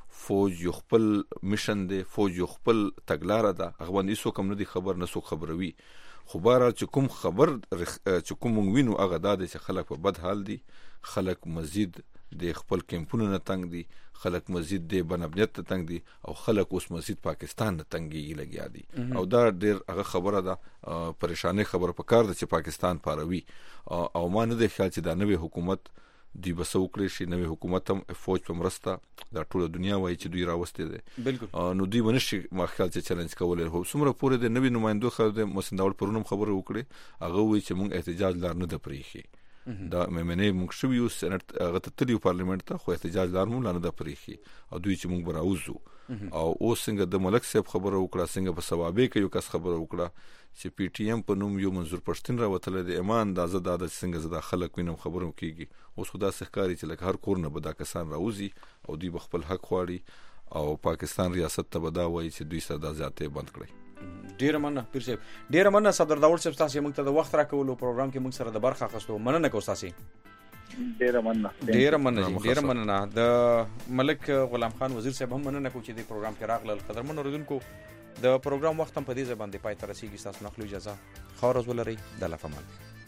Speaker 15: فوج یو خپل میشن دی فوج یو خپل تګلاره ده هغه باندې څوک هم نه دي خبر نه څوک خبروي خو بهرحال چې کوم خبر چې کوم مونږ وینو هغه دا دی چې خلک په بد حال دي خلک مزید د خپل کیمپونو نه تنګ دي خلک مزید د بنابنیت ته تنګ دي او خلک اوس مزید پاکستان نه تنګي لګیا دي او دا ډېر هغه خبره ده پریشانه خبره پکار ده چې پاکستان پاروي او ما نه دی خیال چې دا نوې حکومت دی بس وکړي شي نوې حکومت هم فوج په مرسته دا ټول دنیا وایي چې دوی راوستي دي بالکل نو دوی ونشي ما خیال چې چیلنج کولای هو څومره پورې د نوې نمائندو خو د محسن داوود پرونم خبره وکړي هغه وایي چې مونږ احتجاج لار نه د پریخي دا مېمنه مونږ شو یو سېنات هغه ته تلیو پارلیمنت ته خو احتجاج لار مونږ نه د پریخي او دوی چې مونږ براوزو او اوس څنګه د ملک صاحب خبره وکړه څنګه په ثوابې کې یو کس خبره وکړه چې پی ټی ایم په نوم یو منظور پښتون راوتل د ایمان د ازاد عادت څنګه زدا خلک وینم خبرو کیږي اوس خدا سحکاري چې لکه هر کور نه بدا کسان راوځي او دوی بخپل حق غواړي او پاکستان ریاست ته بدا وایي چې دوی سره د ذاتې بند کړي
Speaker 2: ډیر مننه پیر صاحب ډیر مننه صدر داوود صاحب تاسو موږ ته د وخت راکولو پروګرام کې موږ سره د برخه اخیستو مننه کوم تاسو ډیر مننه د ملک غلام خان وزیر صاحب هم مننه کوم چې د پروګرام کې راغلل قدرمن اوریدونکو د پروګرام وخت هم په دې ځای باندې پای ته رسیږي تاسو نخلو اجازه خورز ولري د لفمان